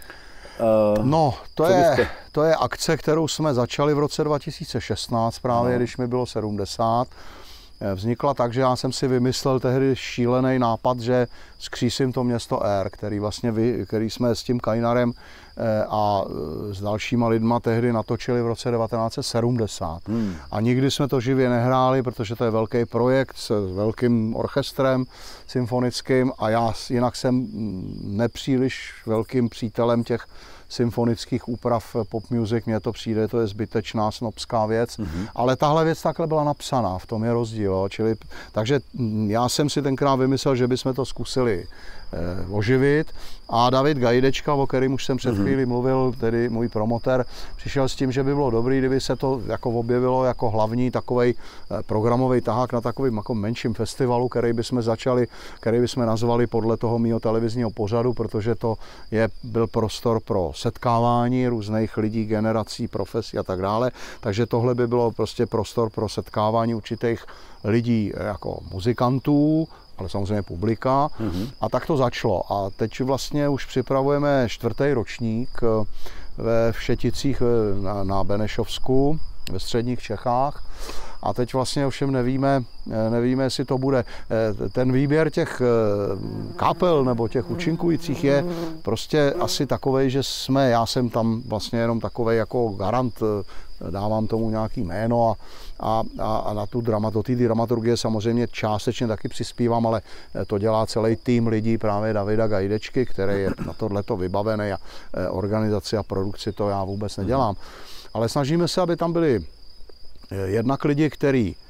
Speaker 2: No, to je akce, kterou jsme začali v roce 2016 právě, když mi bylo 70. Vznikla tak, že já jsem si vymyslel tehdy šílený nápad, že zkřísím to město R, který jsme s tím Kajnarem a s dalšíma lidma tehdy natočili v roce 1970. A nikdy jsme to živě nehráli, protože to je velký projekt s velkým orchestrem symfonickým a já jinak jsem nepříliš velkým přítelem těch symfonických úprav pop music, mně to přijde, to je zbytečná snobská věc, ale tahle věc takhle byla napsaná, v tom je rozdíl, takže já jsem si tenkrát vymyslel, že bychom to zkusili oživit a David Gajdečka, o kterém už jsem před chvíli mluvil, tedy můj promotér, přišel s tím, že by bylo dobrý, kdyby se to jako objevilo jako hlavní takovej programový tahák na takovým jako menším festivalu, který bychom nazvali podle toho mýho televizního pořadu, protože to byl prostor pro setkávání různých lidí, generací, profesí a tak dále, takže tohle by bylo prostě prostor pro setkávání určitých lidí jako muzikantů, ale samozřejmě publika. A tak to začalo. A teď vlastně už připravujeme 4. ročník ve Všeticích na Benešovsku, ve středních Čechách. A teď vlastně ovšem nevíme, jestli to bude. Ten výběr těch kapel nebo těch účinkujících je prostě asi takovej, že já jsem tam vlastně jenom takovej jako garant, dávám tomu nějaký jméno a na tu dramaturgie samozřejmě částečně taky přispívám, ale to dělá celý tým lidí, právě Davida Gajdečky, který je na tohleto vybavený a organizaci a produkci to já vůbec nedělám. Ale snažíme se, aby tam byli jednak lidi, kteří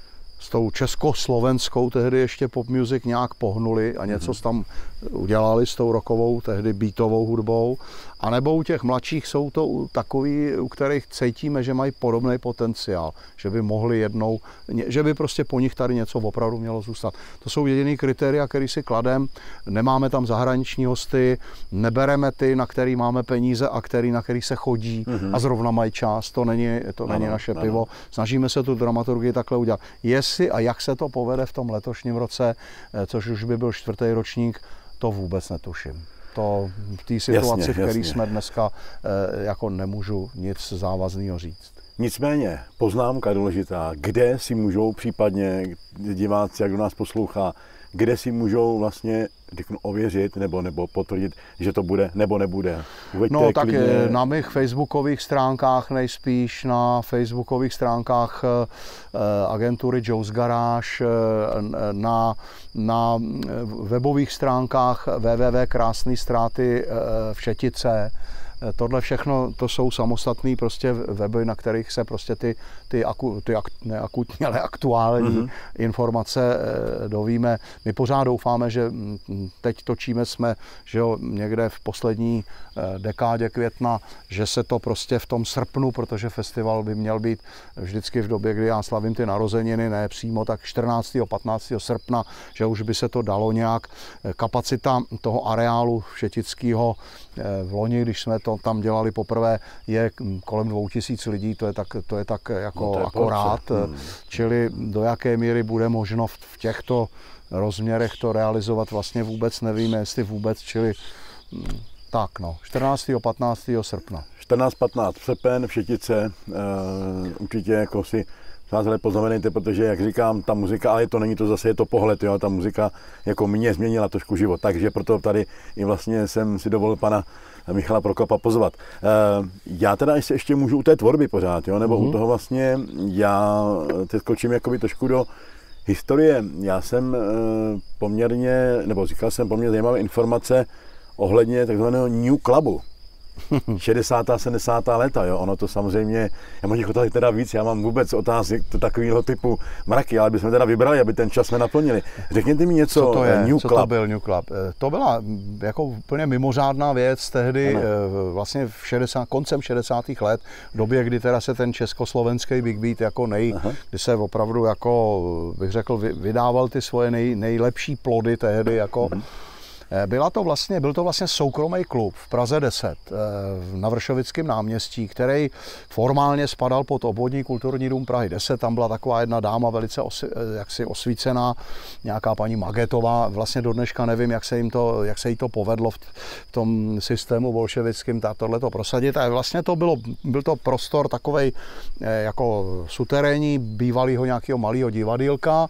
Speaker 2: s tou československou tehdy ještě pop music nějak pohnuli a něco tam udělali s tou rockovou, tehdy beatovou hudbou. A nebo u těch mladších jsou to takový, u kterých cítíme, že mají podobný potenciál, že by mohli jednou, že by prostě po nich tady něco opravdu mělo zůstat. To jsou jediný kritéria, který si kladem. Nemáme tam zahraniční hosty, nebereme ty, na který máme peníze a na který se chodí a zrovna mají čas. To není naše pivo. Snažíme se tu dramaturgii takhle udělat. Jestli a jak se to povede v tom letošním roce, což už by byl 4. ročník, to vůbec netuším. To v té situaci, v které jsme dneska, jako nemůžu nic závazného říct.
Speaker 1: Nicméně, poznámka důležitá, kde si můžou případně diváci, jak do nás poslouchá, kde si můžou vlastně ověřit nebo potvrdit, že to bude nebo nebude. Uveďte
Speaker 2: no tak
Speaker 1: klidně...
Speaker 2: na mých facebookových stránkách, nejspíš na facebookových stránkách agentury Joe's Garage, na webových stránkách www.krásnýstráty v Šetice. Tohle všechno, to jsou samostatné prostě weby, na kterých se prostě ne akutní, ale aktuální informace dovíme. My pořád doufáme, že teď točíme jsme, že jo, někde v poslední dekádě května, že se to prostě v tom srpnu, protože festival by měl být vždycky v době, kdy já slavím ty narozeniny, ne přímo, tak 14. 15. srpna, že už by se to dalo nějak. Kapacita toho areálu šetického v loni, když jsme to tam dělali poprvé, je kolem 2000 lidí, to je tak jako akorát, čili do jaké míry bude možno v těchto rozměrech to realizovat, vlastně vůbec nevíme, jestli vůbec, čili tak no, 14. 15. srpna.
Speaker 1: 14-15 srpen v Šetice, určitě jako si zázele poznamenejte, protože, jak říkám, ta muzika, ale to není to zase, je to pohled, jo, ta muzika jako mě změnila trošku život, takže proto tady i vlastně jsem si dovolil pana Michala Prokopa pozvat. Já teda ještě můžu u té tvorby pořád, jo, nebo u toho vlastně, já teď skočím jakoby trošku do historie. Já jsem říkal jsem poměrně zajímavé informace ohledně takzvaného New Clubu. 60. 70. léta, jo, ono to samozřejmě, já mám těch otázek teda víc, já mám vůbec otázek takového typu mraky, ale bychom teda vybrali, aby ten čas jsme naplnili. Řekněte mi něco,
Speaker 2: co to je,
Speaker 1: New Club.
Speaker 2: Co to byl New Club? To byla jako úplně mimořádná věc tehdy, vlastně koncem 60. let, v době, kdy teda se ten československý Big Beat jako kdy se opravdu jako, bych řekl, vydával ty svoje nejlepší plody tehdy jako. Byl to vlastně soukromý klub v Praze 10 na Vršovickém náměstí, který formálně spadal pod obvodní kulturní dům Prahy 10. Tam byla taková jedna dáma velice jaksi osvícená, nějaká paní Magetová. Vlastně do dneška nevím, jak se jí to povedlo v tom systému bolševickém tohleto prosadit. A vlastně byl to prostor takovej jako suterénní bývalého nějakého malého divadýlka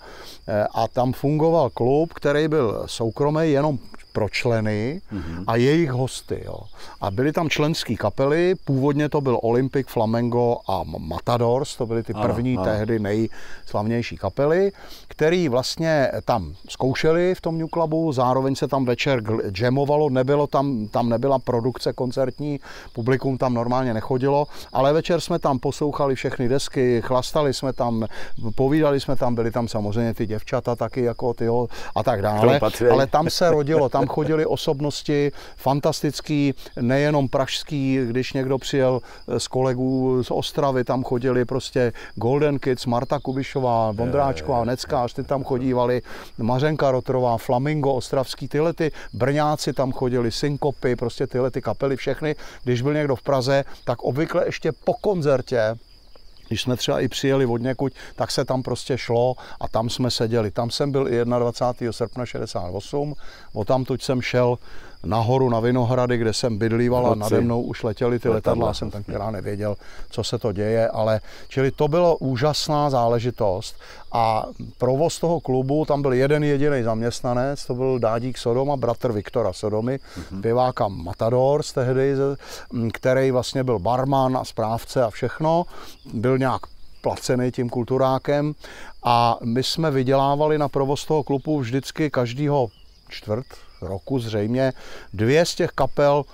Speaker 2: a tam fungoval klub, který byl soukromý jenom pro členy a jejich hosty. Jo. A byly tam členské kapely, původně to byl Olympic, Flamengo a Matadors, to byly ty první tehdy nejslavnější kapely, který vlastně tam zkoušeli v tom New Clubu, zároveň se tam večer jamovalo, tam nebyla produkce koncertní, publikum tam normálně nechodilo, ale večer jsme tam poslouchali všechny desky, chlastali jsme tam, povídali jsme tam, byli tam samozřejmě ty děvčata taky jako tyho a tak dále, ale tam se rodilo, tam chodili osobnosti fantastický, nejenom pražský, když někdo přijel z kolegů z Ostravy, tam chodili prostě Golden Kids, Marta Kubišová, Vondráčková, Neckář, ty tam chodívali, Mařenka Rotrová, Flamingo ostravský, tyhle ty Brňáci tam chodili, Synkopy, prostě tyhle ty kapely všechny. Když byl někdo v Praze, tak obvykle ještě po koncertě, když jsme třeba i přijeli od někud, tak se tam prostě šlo a tam jsme seděli. Tam jsem byl i 21. srpna 68, odtamtud jsem šel nahoru na Vinohrady, kde jsem bydlíval a nade mnou už letěly ty letadla, jsem tenkrát nevěděl, co se to děje, ale čili to bylo úžasná záležitost a provoz toho klubu, tam byl jeden jediný zaměstnanec, to byl Dádík Sodoma, bratr Viktora Sodomy, zpěváka Matadors tehdy, který vlastně byl barman a správce a všechno, byl nějak placený tím kulturákem a my jsme vydělávali na provoz toho klubu vždycky každýho čtvrt roku zřejmě 2 z těch kapel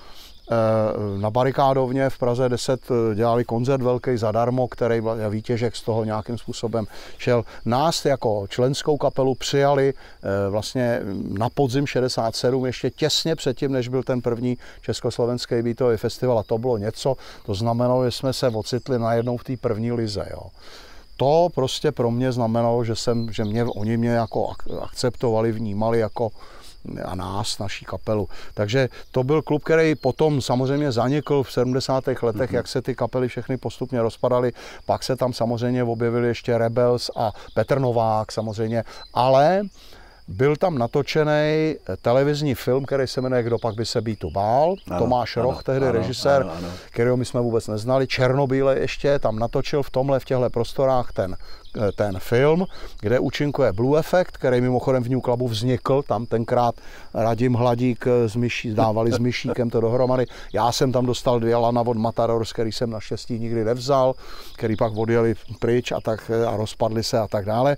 Speaker 2: na Barikádovně v Praze 10 dělali koncert velký zadarmo, který výtěžek z toho nějakým způsobem šel. Nás jako členskou kapelu přijali vlastně na podzim 67, ještě těsně předtím, než byl ten první československý beatový festival, a to bylo něco, to znamenalo, že jsme se ocitli najednou v té první lize. Jo. To prostě pro mě znamenalo, že oni mě jako akceptovali, vnímali jako a nás, naší kapelu. Takže to byl klub, který potom samozřejmě zanikl v 70. letech, jak se ty kapely všechny postupně rozpadaly. Pak se tam samozřejmě objevili ještě Rebels a Petr Novák samozřejmě, ale byl tam natočený televizní film, který se jmenuje Kdo pak by se beatu bál. Tomáš Roch, tehdy režisér, kterého my jsme vůbec neznali. Černobíle ještě tam natočil v těchto prostorách ten film, kde účinkuje Blue Effect, který mimochodem v New Clubu vznikl. Tam tenkrát Radim Hladík dávali s Myšíkem to dohromady. Já jsem tam dostal 2 lana od Matadors, který jsem naštěstí nikdy nevzal, který pak odjeli pryč a rozpadli se a tak dále.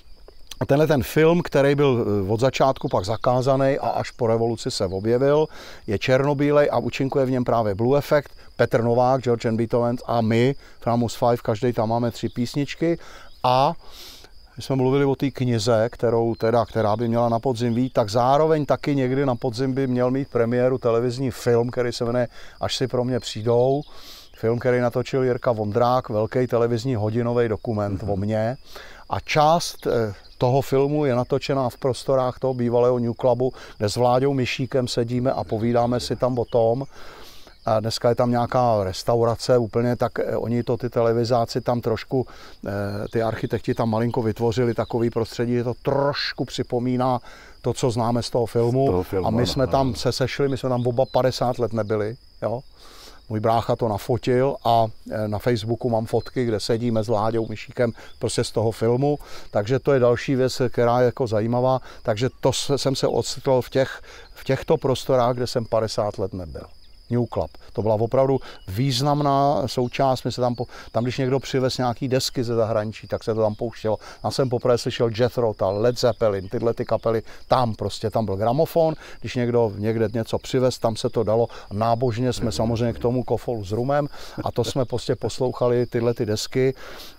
Speaker 2: A tenhle ten film, který byl od začátku pak zakázaný a až po revoluci se objevil, je černobílej a účinkuje v něm právě Blue Effect, Petr Novák, George and Beethoven a my, Framus 5, každý tam máme 3 písničky a my jsme mluvili o té knize, která by měla na podzim být, tak zároveň taky někdy na podzim by měl mít premiéru televizní film, který se jmenuje Až si pro mě přijdou. Film, který natočil Jirka Vondrák, velký televizní hodinový dokument o mně. A část toho filmu je natočená v prostorách toho bývalého New Clubu, kde s Vláďou Myšíkem sedíme a povídáme si tam o tom. A dneska je tam nějaká restaurace úplně, tak oni ty televizáci tam trošku, ty architekti tam malinko vytvořili takový prostředí, že to trošku připomíná to, co známe z toho filmu. A my jsme tam se sešli, my jsme tam oba 50 let nebyli, jo. Můj brácha to nafotil a na Facebooku mám fotky, kde sedíme s Láďou Myšíkem prostě z toho filmu, takže to je další věc, která je jako zajímavá, takže to jsem se ocitl v těchto prostorách, kde jsem 50 let nebyl. New Club. To byla opravdu významná součást. My se tam, když někdo přivez nějaký desky ze zahraničí, tak se to tam pouštělo. Já jsem poprvé slyšel Jethro Tull, Led Zeppelin, tyhle ty kapely, tam byl gramofon. Když někdo někde něco přivez, tam se to dalo. Nábožně jsme samozřejmě k tomu kofolu s rumem a to jsme prostě poslouchali tyhle ty desky.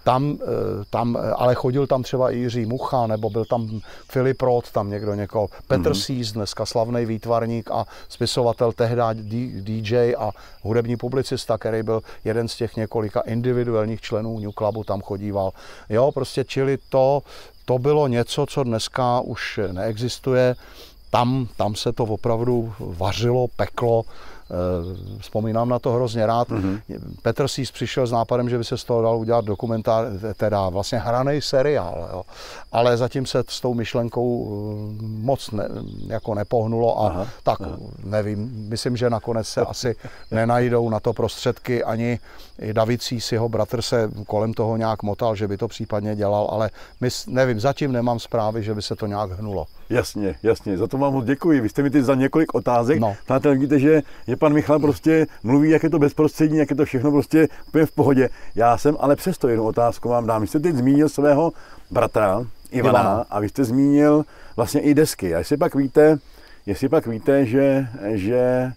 Speaker 2: Ale chodil tam třeba i Jiří Mucha, nebo byl tam Filip Roth, tam někoho. Petr Sees, dneska slavný výtvarník a spisovatel, tehdy DJ a hudební publicista, který byl jeden z těch několika individuálních členů New Clubu, tam chodíval. Jo, prostě čili to bylo něco, co dneska už neexistuje. Tam se to opravdu vařilo, peklo. Vzpomínám na to hrozně rád. Petr Sees přišel s nápadem, že by se z toho dal udělat teda vlastně hranej seriál. Jo. Ale zatím se s tou myšlenkou moc nepohnulo a nevím, myslím, že nakonec se asi nenajdou na to prostředky, ani David Sees, jeho bratr, se kolem toho nějak motal, že by to případně dělal, ale nevím, zatím nemám zprávy, že by se to nějak hnulo.
Speaker 1: Jasně, za to vám moc děkuji. Vy jste mi teď za několik otázek. Přátelé, vidíte, že pan Michal prostě mluví, jak je to bezprostřední, jak je to všechno prostě úplně v pohodě. Já jsem ale přesto jednu otázku vám dám. Vy jste teď zmínil svého bratra Ivana a vy jste zmínil vlastně i desky. A jestli pak víte, že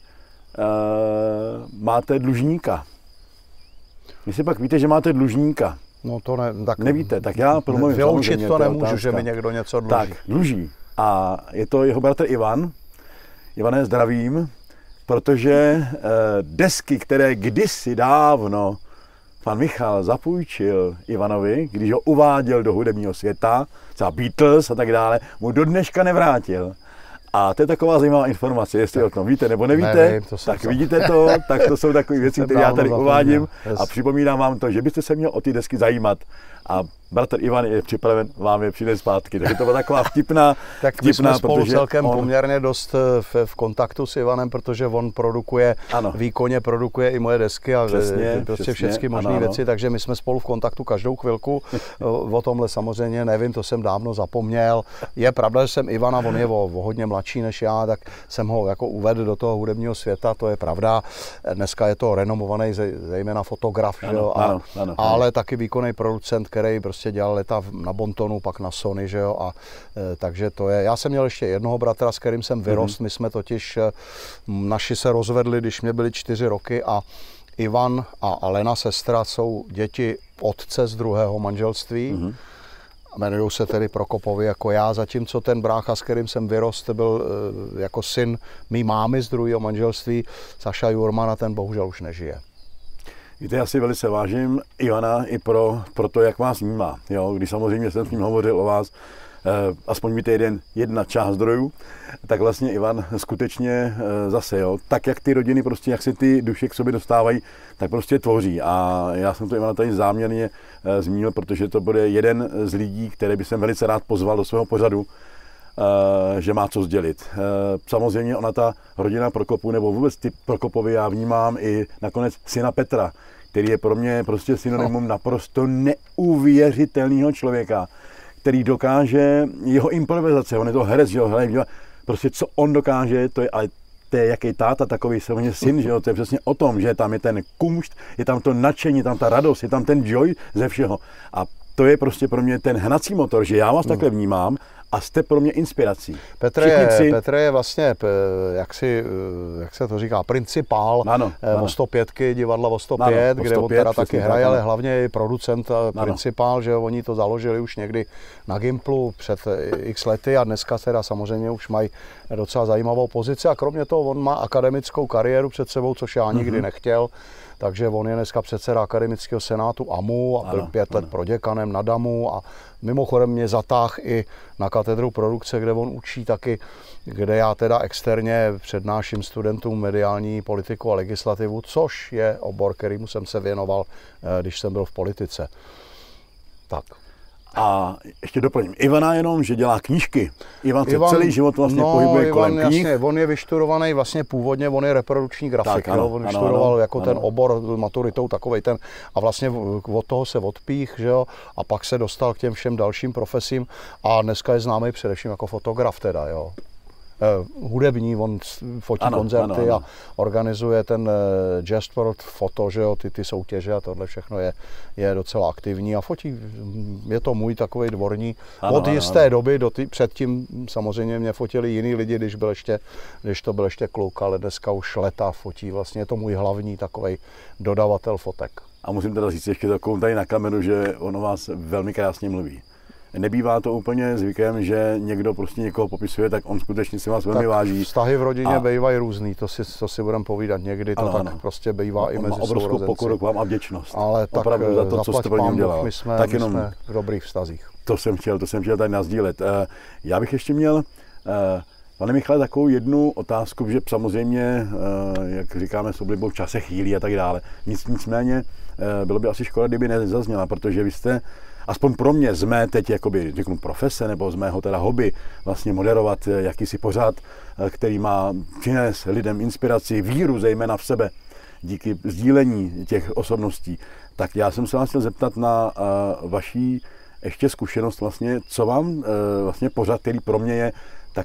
Speaker 1: máte dlužníka. Jestli pak víte, že máte dlužníka.
Speaker 2: No to tak
Speaker 1: nevíte, tak já promluvím.
Speaker 2: Vyloučit to nemůžu, že mi někdo něco dluží.
Speaker 1: Tak, dluží. A je to jeho bratr Ivan. Ivane, zdravím, protože desky, které kdysi dávno pan Michal zapůjčil Ivanovi, když ho uváděl do hudebního světa, třeba Beatles a tak dále, mu do dneška nevrátil. A to je taková zajímavá informace, jestli o tom víte nebo nevíte,
Speaker 2: nevím,
Speaker 1: tak vidíte to, tak to jsou takové věci, které já tady uvádím a připomínám vám to, že byste se měl o ty desky zajímat. A bratr Ivan je připraven vám je přinést zpátky, takže to byla taková vtipná.
Speaker 2: Tak my jsme spolu celkem poměrně dost v kontaktu s Ivanem, protože on výkonně produkuje i moje desky a prostě všechny možné věci, takže my jsme spolu v kontaktu každou chvilku. O tomhle samozřejmě nevím, to jsem dávno zapomněl. Je pravda, že jsem Ivana, on je o hodně mladší než já, tak jsem ho jako uvedl do toho hudebního světa, to je pravda. Dneska je to renomovaný zejména fotograf, ale taky výkonný producent, který prostě prostě dělal leta na Bontonu, pak na Sony, že jo, a takže to je. Já jsem měl ještě jednoho bratra, s kterým jsem vyrost, my jsme totiž, naši se rozvedli, když mě byly 4 roky a Ivan a Alena, sestra, jsou děti otce z druhého manželství. Jmenují se tedy Prokopovi jako já, zatímco ten brácha, s kterým jsem vyrost, byl jako syn mý mámy z druhého manželství, Saša Jurmana, ten bohužel už nežije.
Speaker 1: Víte, já si velice vážím Ivana i pro to, jak vás vnímá. Jo? Když samozřejmě jsem s ním hovořil o vás, aspoň víte jedna část zdrojů, tak vlastně Ivan skutečně zase, jo, tak jak ty rodiny, prostě jak se ty duše k sobě dostávají, tak prostě tvoří. A já jsem to Ivana tady záměrně zmínil, protože to bude jeden z lidí, který bych jsem velice rád pozval do svého pořadu, že má co sdělit. Samozřejmě ona ta rodina Prokopů, nebo vůbec ty Prokopovy já vnímám i nakonec syna Petra, který je pro mě prostě synonymum naprosto neuvěřitelného člověka, který dokáže, jeho improvizace, on je to herec, že jo, prostě co on dokáže, to je jaký táta, takový samozřejmě syn, že jo, to je přesně o tom, že tam je ten kumšt, je tam to nadšení, je tam ta radost, je tam ten joy ze všeho. A to je prostě pro mě ten hnací motor, že já vás takhle vnímám a jste pro mě inspirací.
Speaker 2: Petr je vlastně, jak se to říká, principál o 105, divadla o 105, kde on teda taky hraje, ale hlavně i producent a principál, že oni to založili už někdy na Gimplu před x lety a dneska teda samozřejmě už mají docela zajímavou pozici a kromě toho on má akademickou kariéru před sebou, což já nikdy nechtěl. Takže on je dneska předseda akademického senátu AMU a byl 5 let proděkanem na DAMu a mimochodem mě zatáhl i na katedru produkce, kde on učí taky, kde já teda externě přednáším studentům mediální politiku a legislativu, což je obor, kterýmu jsem se věnoval, když jsem byl v politice. Tak.
Speaker 1: A ještě doplním, Ivana jenom, že dělá knížky. Ivan celý život vlastně pohybuje kolem knih.
Speaker 2: Jasně, on je vyštudovaný vlastně původně, on je reprodukční grafik. On vyštudoval jako ten obor maturitou takovej ten a vlastně od toho se odpích, že jo, a pak se dostal k těm všem dalším profesím a dneska je známý především jako fotograf teda, jo. Hudební, on fotí koncerty a organizuje ten Jazz World Photo, že jo, ty soutěže a tohle všechno je docela aktivní a fotí, je to můj takový dvorní. Od jisté doby, předtím samozřejmě mě fotili jiný lidi, když to byl ještě kluk, ale dneska už leta fotí, vlastně je to můj hlavní takový dodavatel fotek.
Speaker 1: A musím teda říct ještě takovou tady na kameru, že on o vás velmi krásně mluví. Nebývá to úplně zvykem, že někdo prostě někoho popisuje, tak on skutečně si vás velmi váží.
Speaker 2: Vztahy v rodině bývají různý, to si budeme povídat někdy, to tak prostě bývá i mezi sourozenci.
Speaker 1: Obrovskou pokoru k vám a vděčnost.
Speaker 2: Ale tak
Speaker 1: opravdu za to, co jste pro něm dělal.
Speaker 2: My jsme v dobrých vztazích.
Speaker 1: To jsem chtěl tady nasdílet. Já bych ještě měl, pane Michale, takovou jednu otázku, že samozřejmě, jak říkáme s oblibou, čas se chýlí a tak dále. Nicméně bylo by asi škoda, kdyby nezazněla, protože vy jste aspoň pro mě z mé teď jakoby, řeknu, profese nebo z mého teda hobby vlastně moderovat jakýsi pořad, který má přinést lidem inspiraci, víru zejména v sebe díky sdílení těch osobností. Tak já jsem se vás chtěl zeptat na vaší ještě zkušenost vlastně, co vám vlastně pořad, který pro mě je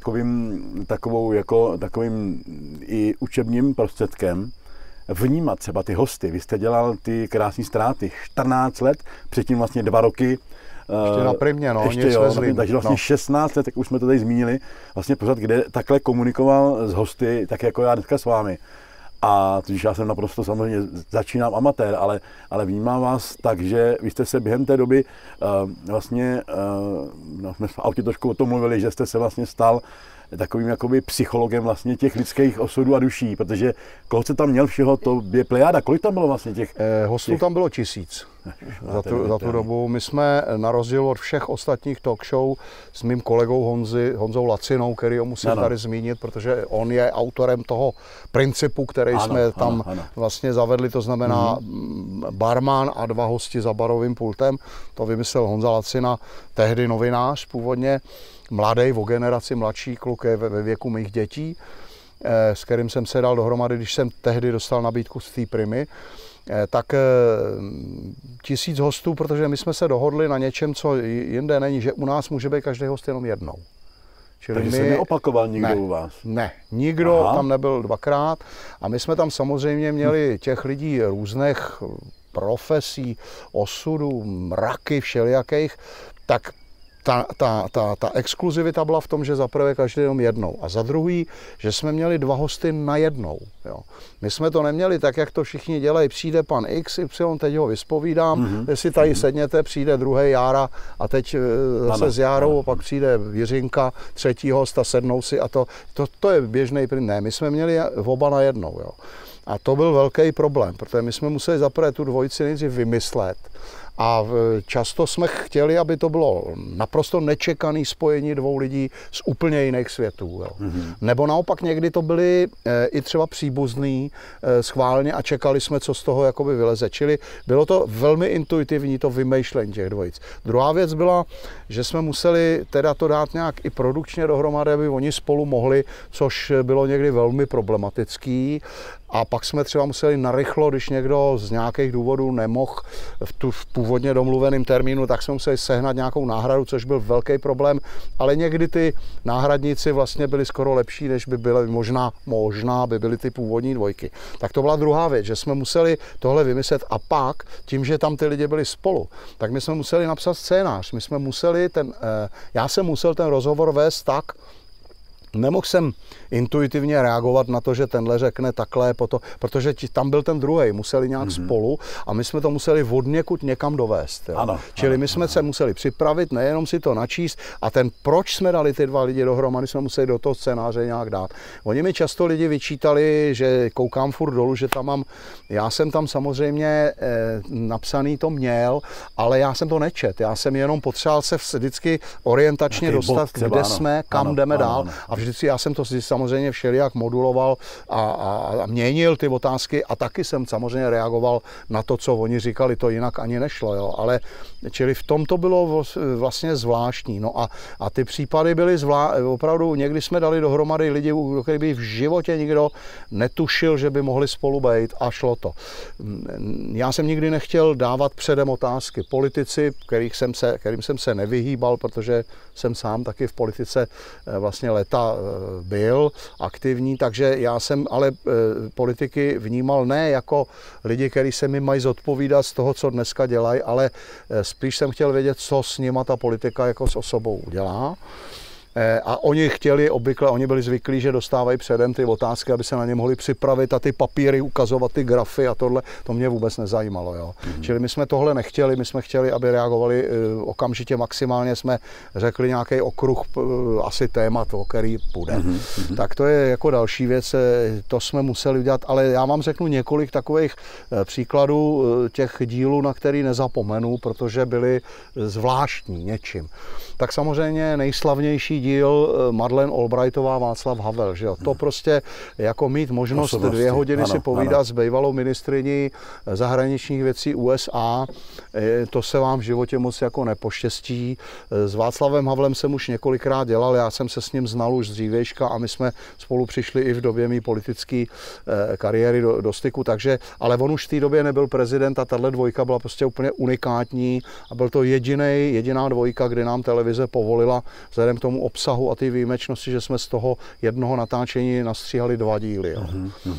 Speaker 1: takovým i učebním prostředkem, vnímat třeba ty hosty. Vy jste dělal ty krásné ztráty 14 let, předtím vlastně 2 roky.
Speaker 2: Ještě na Primě,
Speaker 1: takže vlastně 16 let, tak už jsme to tady zmínili, vlastně pořád, kde takhle komunikoval s hosty, tak jako já dneska s vámi. A tudíž já jsem naprosto samozřejmě začínám amatér, ale vnímám vás tak, že vy jste se během té doby vlastně, jsme v autě trošku o tom mluvili, že jste se vlastně stal takovým jakoby psychologem vlastně těch lidských osudů a duší, protože koho jste tam měl všeho, to je plejáda. Kolik tam bylo vlastně těch?
Speaker 2: Hostů tam bylo 1000 za tu dobu. My jsme na rozdíl od všech ostatních talk show s mým kolegou Honzou Lacinou, který ho musím tady zmínit, protože on je autorem toho principu, který jsme tam vlastně zavedli, to znamená barman a 2 hosti za barovým pultem. To vymyslel Honza Lacina, tehdy novinář původně, mladý, o generaci mladší kluk ve věku mých dětí, s kterým jsem se dal dohromady, když jsem tehdy dostal nabídku z té Primy, tak 1000 hostů, protože my jsme se dohodli na něčem, co jinde není, že u nás může být každý host jenom jednou.
Speaker 1: Takže se neopakoval nikdo u vás?
Speaker 2: Ne, nikdo tam nebyl 2krát a my jsme tam samozřejmě měli těch lidí různých profesí, osudů, mraky všelijakých, tak ta exkluzivita byla v tom, že za prvé každý jenom jednou a za druhý, že jsme měli 2 hosty na jednou. Jo. My jsme to neměli tak, jak to všichni dělají. Přijde pan XY, teď ho vyspovídám, jestli tady sedněte, přijde druhý Jára a teď zase s Járou, pak přijde Jiřinka, třetí host a sednou si a to je běžný print. Ne, my jsme měli oba na jednou. Jo. A to byl velký problém, protože my jsme museli zaprvé tu dvojici nejdřív vymyslet. A často jsme chtěli, aby to bylo naprosto nečekané spojení 2 lidí z úplně jiných světů. Jo. Nebo naopak někdy to byli i třeba příbuzný schválně a čekali jsme, co z toho jakoby vyleze. Čili bylo to velmi intuitivní, to vymýšlení těch dvojic. Druhá věc byla, že jsme museli teda to dát nějak i produkčně dohromady, aby oni spolu mohli, což bylo někdy velmi problematický. A pak jsme třeba museli narychlo, když někdo z nějakých důvodů nemohl v původně domluveném termínu, tak jsme museli sehnat nějakou náhradu, což byl velký problém, ale někdy ty náhradníci vlastně byli skoro lepší, než by byly, možná by byly ty původní dvojky. Tak to byla druhá věc, že jsme museli tohle vymyslet a pak, tím, že tam ty lidi byli spolu, tak my jsme museli napsat scénář, já jsem musel ten rozhovor vést tak, nemohl jsem intuitivně reagovat na to, že tenhle řekne takhle, protože tam byl ten druhej, museli nějak spolu a my jsme to museli odněkud někam dovést. Jo. Čili my jsme se museli připravit, nejenom si to načíst a proč jsme dali ty 2 lidi dohromady, jsme museli do toho scénáře nějak dát. Oni mi často lidi vyčítali, že koukám furt dolů, že tam mám, já jsem tam samozřejmě napsaný to měl, ale já jsem to nečet, já jsem jenom potřeboval se vždycky orientačně dostat, kde jsme, kam jdeme dál. A vždycky já jsem to samozřejmě všelijak moduloval a měnil ty otázky a taky jsem samozřejmě reagoval na to, co oni říkali, to jinak ani nešlo. Jo. Ale čili v tom to bylo vlastně zvláštní. No a ty případy byly opravdu, někdy jsme dali dohromady lidi, do kterých by v životě nikdo netušil, že by mohli spolu být a šlo to. Já jsem nikdy nechtěl dávat předem otázky. Politici, kterým jsem se nevyhýbal, protože jsem sám taky v politice vlastně leta byl aktivní, takže já jsem ale politiky vnímal ne jako lidi, kteří se mi mají zodpovídat z toho, co dneska dělají, ale spíš jsem chtěl vědět, co s nima ta politika jako s osobou dělá. A oni byli zvyklí, že dostávají předem ty otázky, aby se na ně mohli připravit a ty papíry ukazovat, ty grafy a tohle, to mě vůbec nezajímalo. Jo. Čili my jsme tohle nechtěli, my jsme chtěli, aby reagovali okamžitě, maximálně jsme řekli nějaký okruh asi témat, o který půjde. Tak to je jako další věc, to jsme museli udělat, ale já vám řeknu několik takových příkladů těch dílů, na který nezapomenu, protože byly zvláštní něčím. Tak samozřejmě nejslavnější díl Madeleine Albrightová, Václav Havel, že jo? To prostě jako mít možnost 2 hodiny si povídat s bývalou ministryní zahraničních věcí USA, to se vám v životě moc jako nepoštěstí. S Václavem Havlem jsem už několikrát dělal, já jsem se s ním znal už z dřívějška a my jsme spolu přišli i v době mý politické kariéry do styku, takže, ale on už v té době nebyl prezident a tahle dvojka byla prostě úplně unikátní a byl to jediná dvojka, kdy nám televize povolila vzhledem k tomu obsahu a ty výjimečnosti, že jsme z toho jednoho natáčení nastříhali 2 díly. Jo.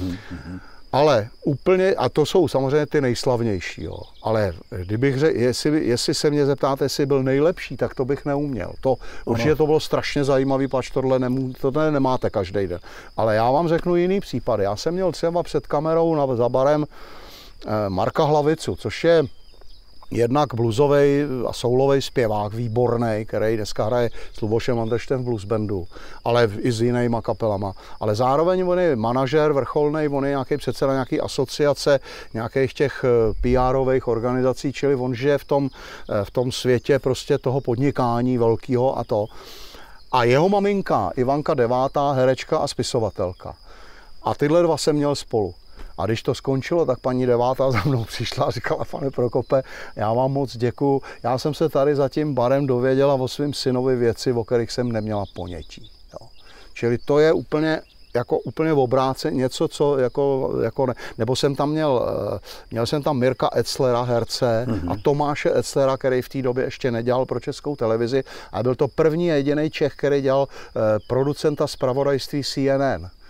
Speaker 2: Ale úplně, a to jsou samozřejmě ty nejslavnější, jo. Ale kdybych řekl, jestli se mě zeptáte, jestli byl nejlepší, tak to bych neuměl. Určitě to bylo strašně zajímavý, pač tohle nemáte každý den. Ale já vám řeknu jiný případ. Já jsem měl třeba před kamerou za barem Marka Hlavicu, což je jednak bluesový a soulový zpěvák, výborný, který dneska hraje s Lubošem Andrštem v blues bandu, ale i s jinýma kapelama. Ale zároveň on je manažer vrcholný, on je nějaký předseda nějaký asociace, nějakých těch PR-ových organizací, čili on žije v tom světě prostě toho podnikání velkého a to. A jeho maminka, Ivanka Devátá, herečka a spisovatelka. A tyhle 2 jsem měl spolu. A když to skončilo, tak paní Devátá za mnou přišla a říkala: pane Prokope, já vám moc děkuju. Já jsem se tady za tím barem dověděla o svém synovi věci, o kterých jsem neměla ponětí. Jo. Čili to je úplně v obráceně něco, co nebo jsem tam měl jsem tam Mirka Etzlera, herce, a Tomáše Etzlera, který v té době ještě nedělal pro Českou televizi, a byl to první a jediný Čech, který dělal producenta zpravodajství CNN.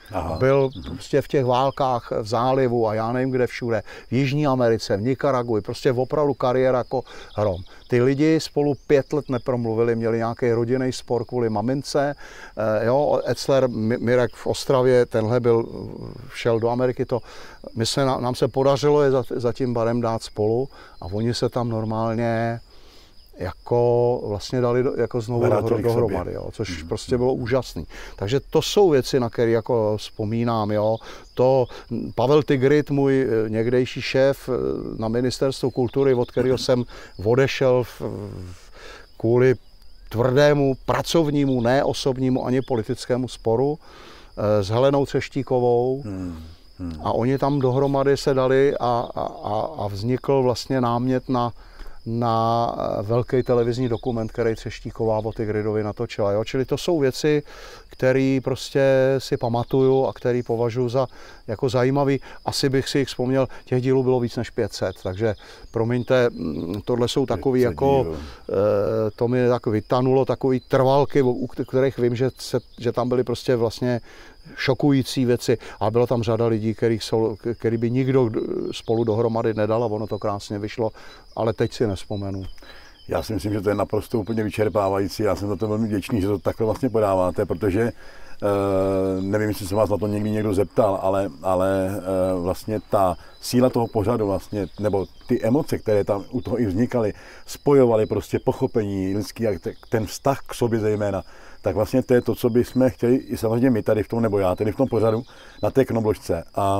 Speaker 2: Byl prostě v těch válkách v zálivu a já nevím kde všude, v Jižní Americe, v Nikaraguji, prostě opravdu kariéra jako hrom. Ty lidi spolu 5 let nepromluvili, měli nějaký rodinný spor kvůli mamince. Jo, Etzler, Mirek v Ostravě, tenhle šel do Ameriky. Nám se podařilo je za tím barem dát spolu a oni se tam normálně jako vlastně dali jako znovu dohromady, jo, což prostě bylo úžasný. Takže to jsou věci, na které jako vzpomínám. Jo. Pavel Tigrit, můj někdejší šéf na Ministerstvu kultury, od kterého jsem odešel kvůli tvrdému pracovnímu, ne osobnímu ani politickému sporu s Helenou Třeštíkovou. A oni tam dohromady se dali a vznikl vlastně námět na velký televizní dokument, který Třeštíková o Tigridovi natočila. Jo? Čili to jsou věci, které prostě si pamatuju a které považuji za jako zajímavý. Asi bych si jich vzpomněl, těch dílů bylo víc než 500, takže promiňte, tohle jsou takový jako, to mi tak vytanulo, takový trvalky, u kterých vím, že tam byly prostě vlastně šokující věci a byla tam řada lidí, který by nikdo spolu dohromady nedal a ono to krásně vyšlo, ale teď si nevzpomenu.
Speaker 1: Já si myslím, že to je naprosto úplně vyčerpávající. Já jsem za to velmi vděčný, že to takhle vlastně podáváte, protože nevím, jestli se vás na to někdy někdo zeptal, ale vlastně ta síla toho pořadu vlastně, nebo ty emoce, které tam u toho i vznikaly, spojovaly prostě pochopení lidský a ten vztah k sobě zejména, tak vlastně to je to, co bychom chtěli i samozřejmě my tady v tom, nebo já tady v tom pořadu na té Knobložce. A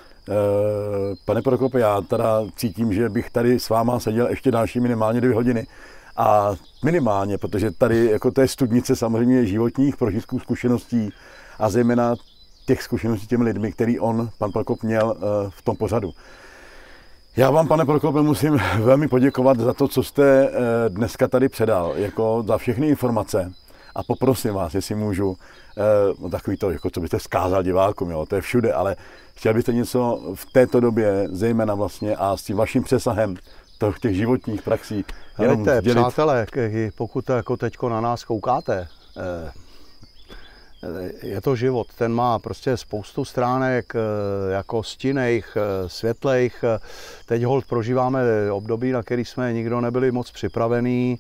Speaker 1: pane Prokope, já teda cítím, že bych tady s váma seděl ještě další minimálně 2 hodiny. A minimálně, protože tady jako to je studnice samozřejmě životních prožitků, zkušeností a zejména těch zkušeností těmi lidmi, který pan Prokop, měl v tom pořadu. Já vám, pane Prokope, musím velmi poděkovat za to, co jste dneska tady předal, jako za všechny informace. A poprosím vás, jestli můžu, takový to, jako co byste vzkázal divákům, jo, to je všude, ale chtěl byste něco v této době, zejména vlastně a s tím vaším přesahem těch životních praxí.
Speaker 2: Helejte, přátelé, pokud jako teďko na nás koukáte, je to život, ten má prostě spoustu stránek, jako stinných, světlejch. Teď holt prožíváme období, na který jsme nikdo nebyli moc připravení.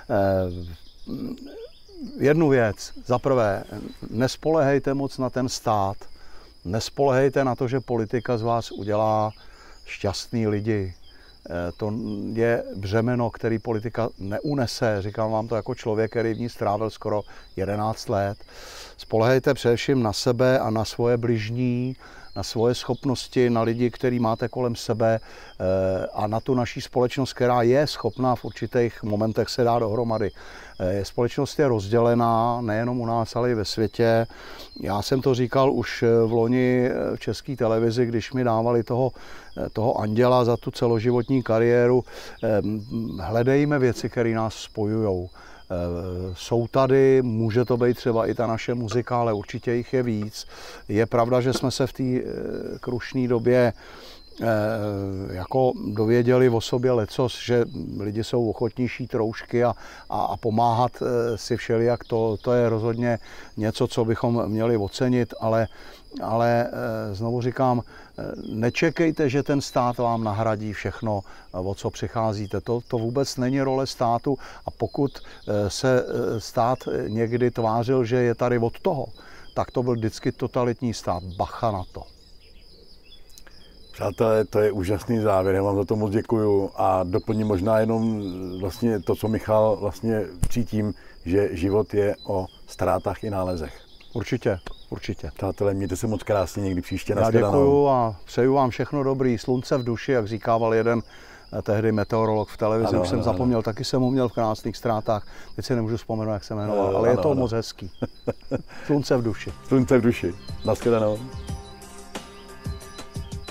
Speaker 2: Jednu věc, za prvé, nespolehejte moc na ten stát, nespolehejte na to, že politika z vás udělá šťastný lidi. To je břemeno, který politika neunese. Říkám vám to jako člověk, který v ní strávil skoro 11 let. Spolehejte především na sebe a na svoje bližní, na svoje schopnosti, na lidi, který máte kolem sebe a na tu naší společnost, která je schopná v určitých momentech se dát dohromady. Společnost je rozdělená, nejenom u nás, ale i ve světě. Já jsem to říkal už v loni v České televizi, když mi dávali toho anděla za tu celoživotní kariéru. Hledejme věci, které nás spojujou. Jsou tady, může to být třeba i ta naše muzika, ale určitě jich je víc. Je pravda, že jsme se v té krušné době jako dověděli o sobě lecos, že lidi jsou ochotnější troušky a pomáhat si všelijak. To je rozhodně něco, co bychom měli ocenit, ale znovu říkám, nečekejte, že ten stát vám nahradí všechno, o co přicházíte. To vůbec není role státu a pokud se stát někdy tvářil, že je tady od toho, tak to byl vždycky totalitní stát. Bacha na to.
Speaker 1: Přátelé, to je úžasný závěr, já vám za to moc děkuju a doplním možná jenom vlastně to, co Michal vlastně cítím, že život je o ztrátách i nálezech.
Speaker 2: Určitě.
Speaker 1: Přátelé, mějte se moc krásně někdy příště.
Speaker 2: Já děkuju a přeju vám všechno dobrý, slunce v duši, jak říkával jeden tehdy meteorolog v televizi, už jsem zapomněl, taky jsem ho měl v krásných ztrátách, teď si nemůžu vzpomenout, jak se jmenoval, ale je to moc hezký. Slunce v duši.
Speaker 1: Slunce v duši. Naschledanou.
Speaker 2: No.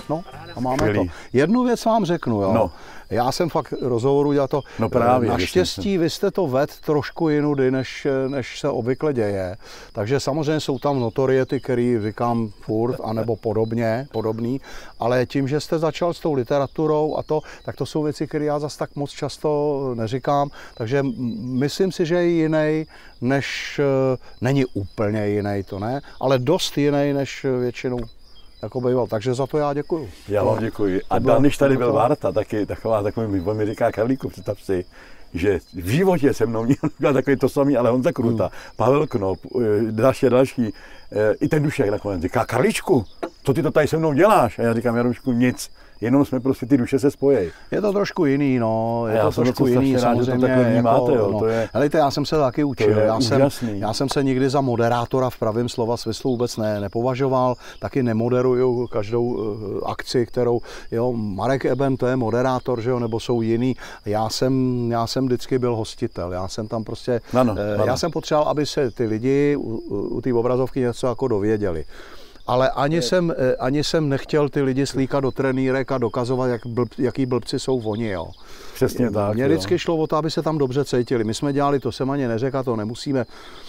Speaker 2: A máme to. Jednu věc vám řeknu, jo. No. Já jsem fakt rozhovoru dělal to.
Speaker 1: No právě.
Speaker 2: Naštěstí vy jste to vedl trošku jinudy, než se obvykle děje. Takže samozřejmě jsou tam notoriety, který říkám furt, anebo podobný. Ale tím, že jste začal s tou literaturou a to, tak to jsou věci, které já zas tak moc často neříkám. Takže myslím si, že je jiný, než není úplně jiný, to ne, ale dost jiný, než většinou jako býval. Takže za to já děkuju.
Speaker 1: Já vám děkuji. A když tady byl Varta, takový mi říká Karlíku, představ si, že v životě se mnou měl takový to samý, ale Honza Kruta, Pavel Knop, další, i ten Dušek nakonec říká, Karličku, co ty to tady se mnou děláš? A já říkám, Jarošku, nic. Jenom jsme prostě ty duše se spojí.
Speaker 2: Je to trošku jiný, no. Je to trošku jiný, samozřejmě.
Speaker 1: Rád, že to vnímáte, jo.
Speaker 2: No.
Speaker 1: To je,
Speaker 2: helejte, já jsem se taky učil. Já jsem se nikdy za moderátora v pravém slova smyslu vůbec nepovažoval. Taky nemoderuju každou akci, kterou, jo, Marek Eben, to je moderátor, že jo, nebo jsou jiný. Já jsem vždycky byl hostitel. Já jsem tam prostě, já jsem potřeboval, aby se ty lidi u té obrazovky něco jako dověděli. Ale ani jsem nechtěl ty lidi slíkat do trenýrek a dokazovat, jaký blbci jsou oni, jo.
Speaker 1: Přesně tak.
Speaker 2: Mně vždycky šlo o to, aby se tam dobře cítili. My jsme dělali, to jsem ani neřekl, a to nemusíme.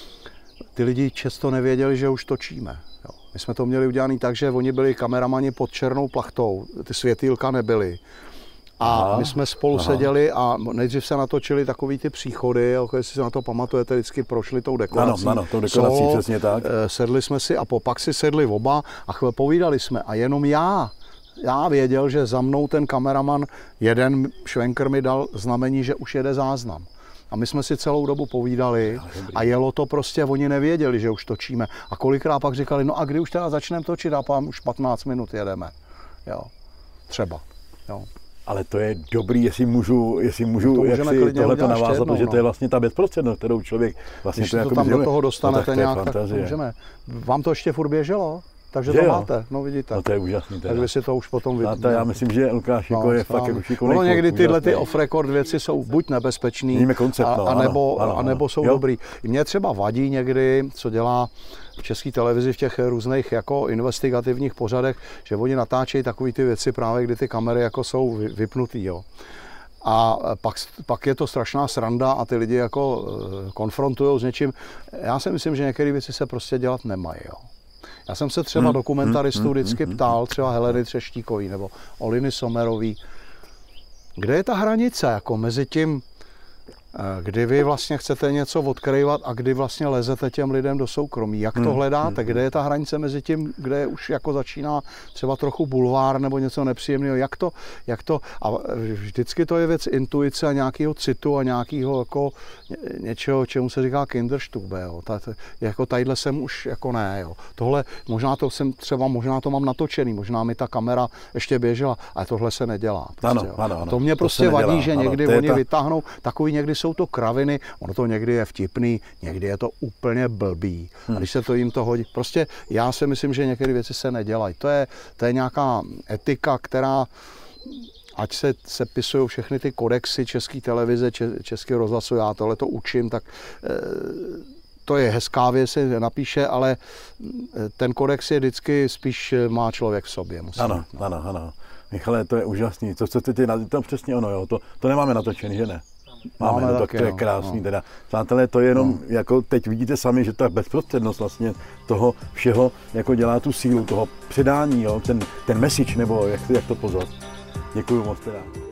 Speaker 2: Ty lidi často nevěděli, že už točíme. Jo. My jsme to měli udělané tak, že oni byli kameramani pod černou plachtou, ty světýlka nebyly. A my jsme spolu seděli a nejdřív se natočili takový ty příchody, jestli si na to pamatujete, vždycky prošli tou dekorací.
Speaker 1: Ano, tou dekorací, přesně tak.
Speaker 2: Sedli jsme si a pak si sedli oba a povídali jsme. A jenom já věděl, že za mnou ten kameraman, jeden švenkr mi dal znamení, že už jede záznam. A my jsme si celou dobu povídali a jelo to prostě, oni nevěděli, že už točíme. A kolikrát pak říkali, no a kdy už teda začneme točit a pak už 15 minut jedeme. Jo, třeba, jo.
Speaker 1: Ale to je dobrý, jestli můžu tohleto navázat, protože to je vlastně ta bezprostřednost, kterou člověk vlastně
Speaker 2: když to tam do toho dostanete nějak, tak můžeme. Vám to ještě furt běželo? Takže to máte, no vidíte.
Speaker 1: No to je úžasný.
Speaker 2: Takže si to už potom vidíte.
Speaker 1: Já myslím, že Lukáš je fakt jako šikovný.
Speaker 2: No někdy tyhle ty off-record věci jsou buď nebezpečný, anebo jsou dobrý. Mně třeba vadí někdy, co dělá v České televizi v těch různých jako investigativních pořadech, že oni natáčejí takové ty věci právě, kdy ty kamery jako jsou vypnutý, jo. A pak je to strašná sranda a ty lidi jako konfrontujou s něčím. Já si myslím, že některé věci se prostě dělat nemají, jo. Já jsem se třeba dokumentaristů vždycky ptal, třeba Heleny Třeštíkový nebo Oliny Sommerový, kde je ta hranice jako mezi tím, kdy vy vlastně chcete něco odkrývat a kdy vlastně lezete těm lidem do soukromí. Jak to hledáte? Kde je ta hranice mezi tím, kde už jako začíná třeba trochu bulvár nebo něco nepříjemného? Jak to? A vždycky to je věc intuice a nějakého citu a nějakého jako něčeho, čemu se říká Kinderstube. Jo. Jako tadyhle jsem už jako ne. Jo. Tohle, možná to mám natočený, možná mi ta kamera ještě běžela, ale tohle se nedělá. Prostě, ano. To mě prostě vadí, že někdy oni vytáhnou takový, někdy jsou to kraviny, ono to někdy je vtipný, někdy je to úplně blbý. A když se to jim to hodí, prostě já si myslím, že některé věci se nedělají. To je nějaká etika, která, ať se sepisují všechny ty kodexy České televize, Českého rozhlasu, já tohle to učím, tak to je hezká věc, se napíše, ale ten kodex je vždycky spíš má člověk v sobě.
Speaker 1: Ano. Michale, to je úžasný. To je přesně ono, jo. To nemáme natočený, že ne? Máme taky, to je krásný teda. Přátelé, to je jenom, jako teď vidíte sami, že ta bezprostřednost vlastně toho všeho jako dělá tu sílu, toho předání, jo, ten message, nebo jak to pozvat. Děkuju moc teda.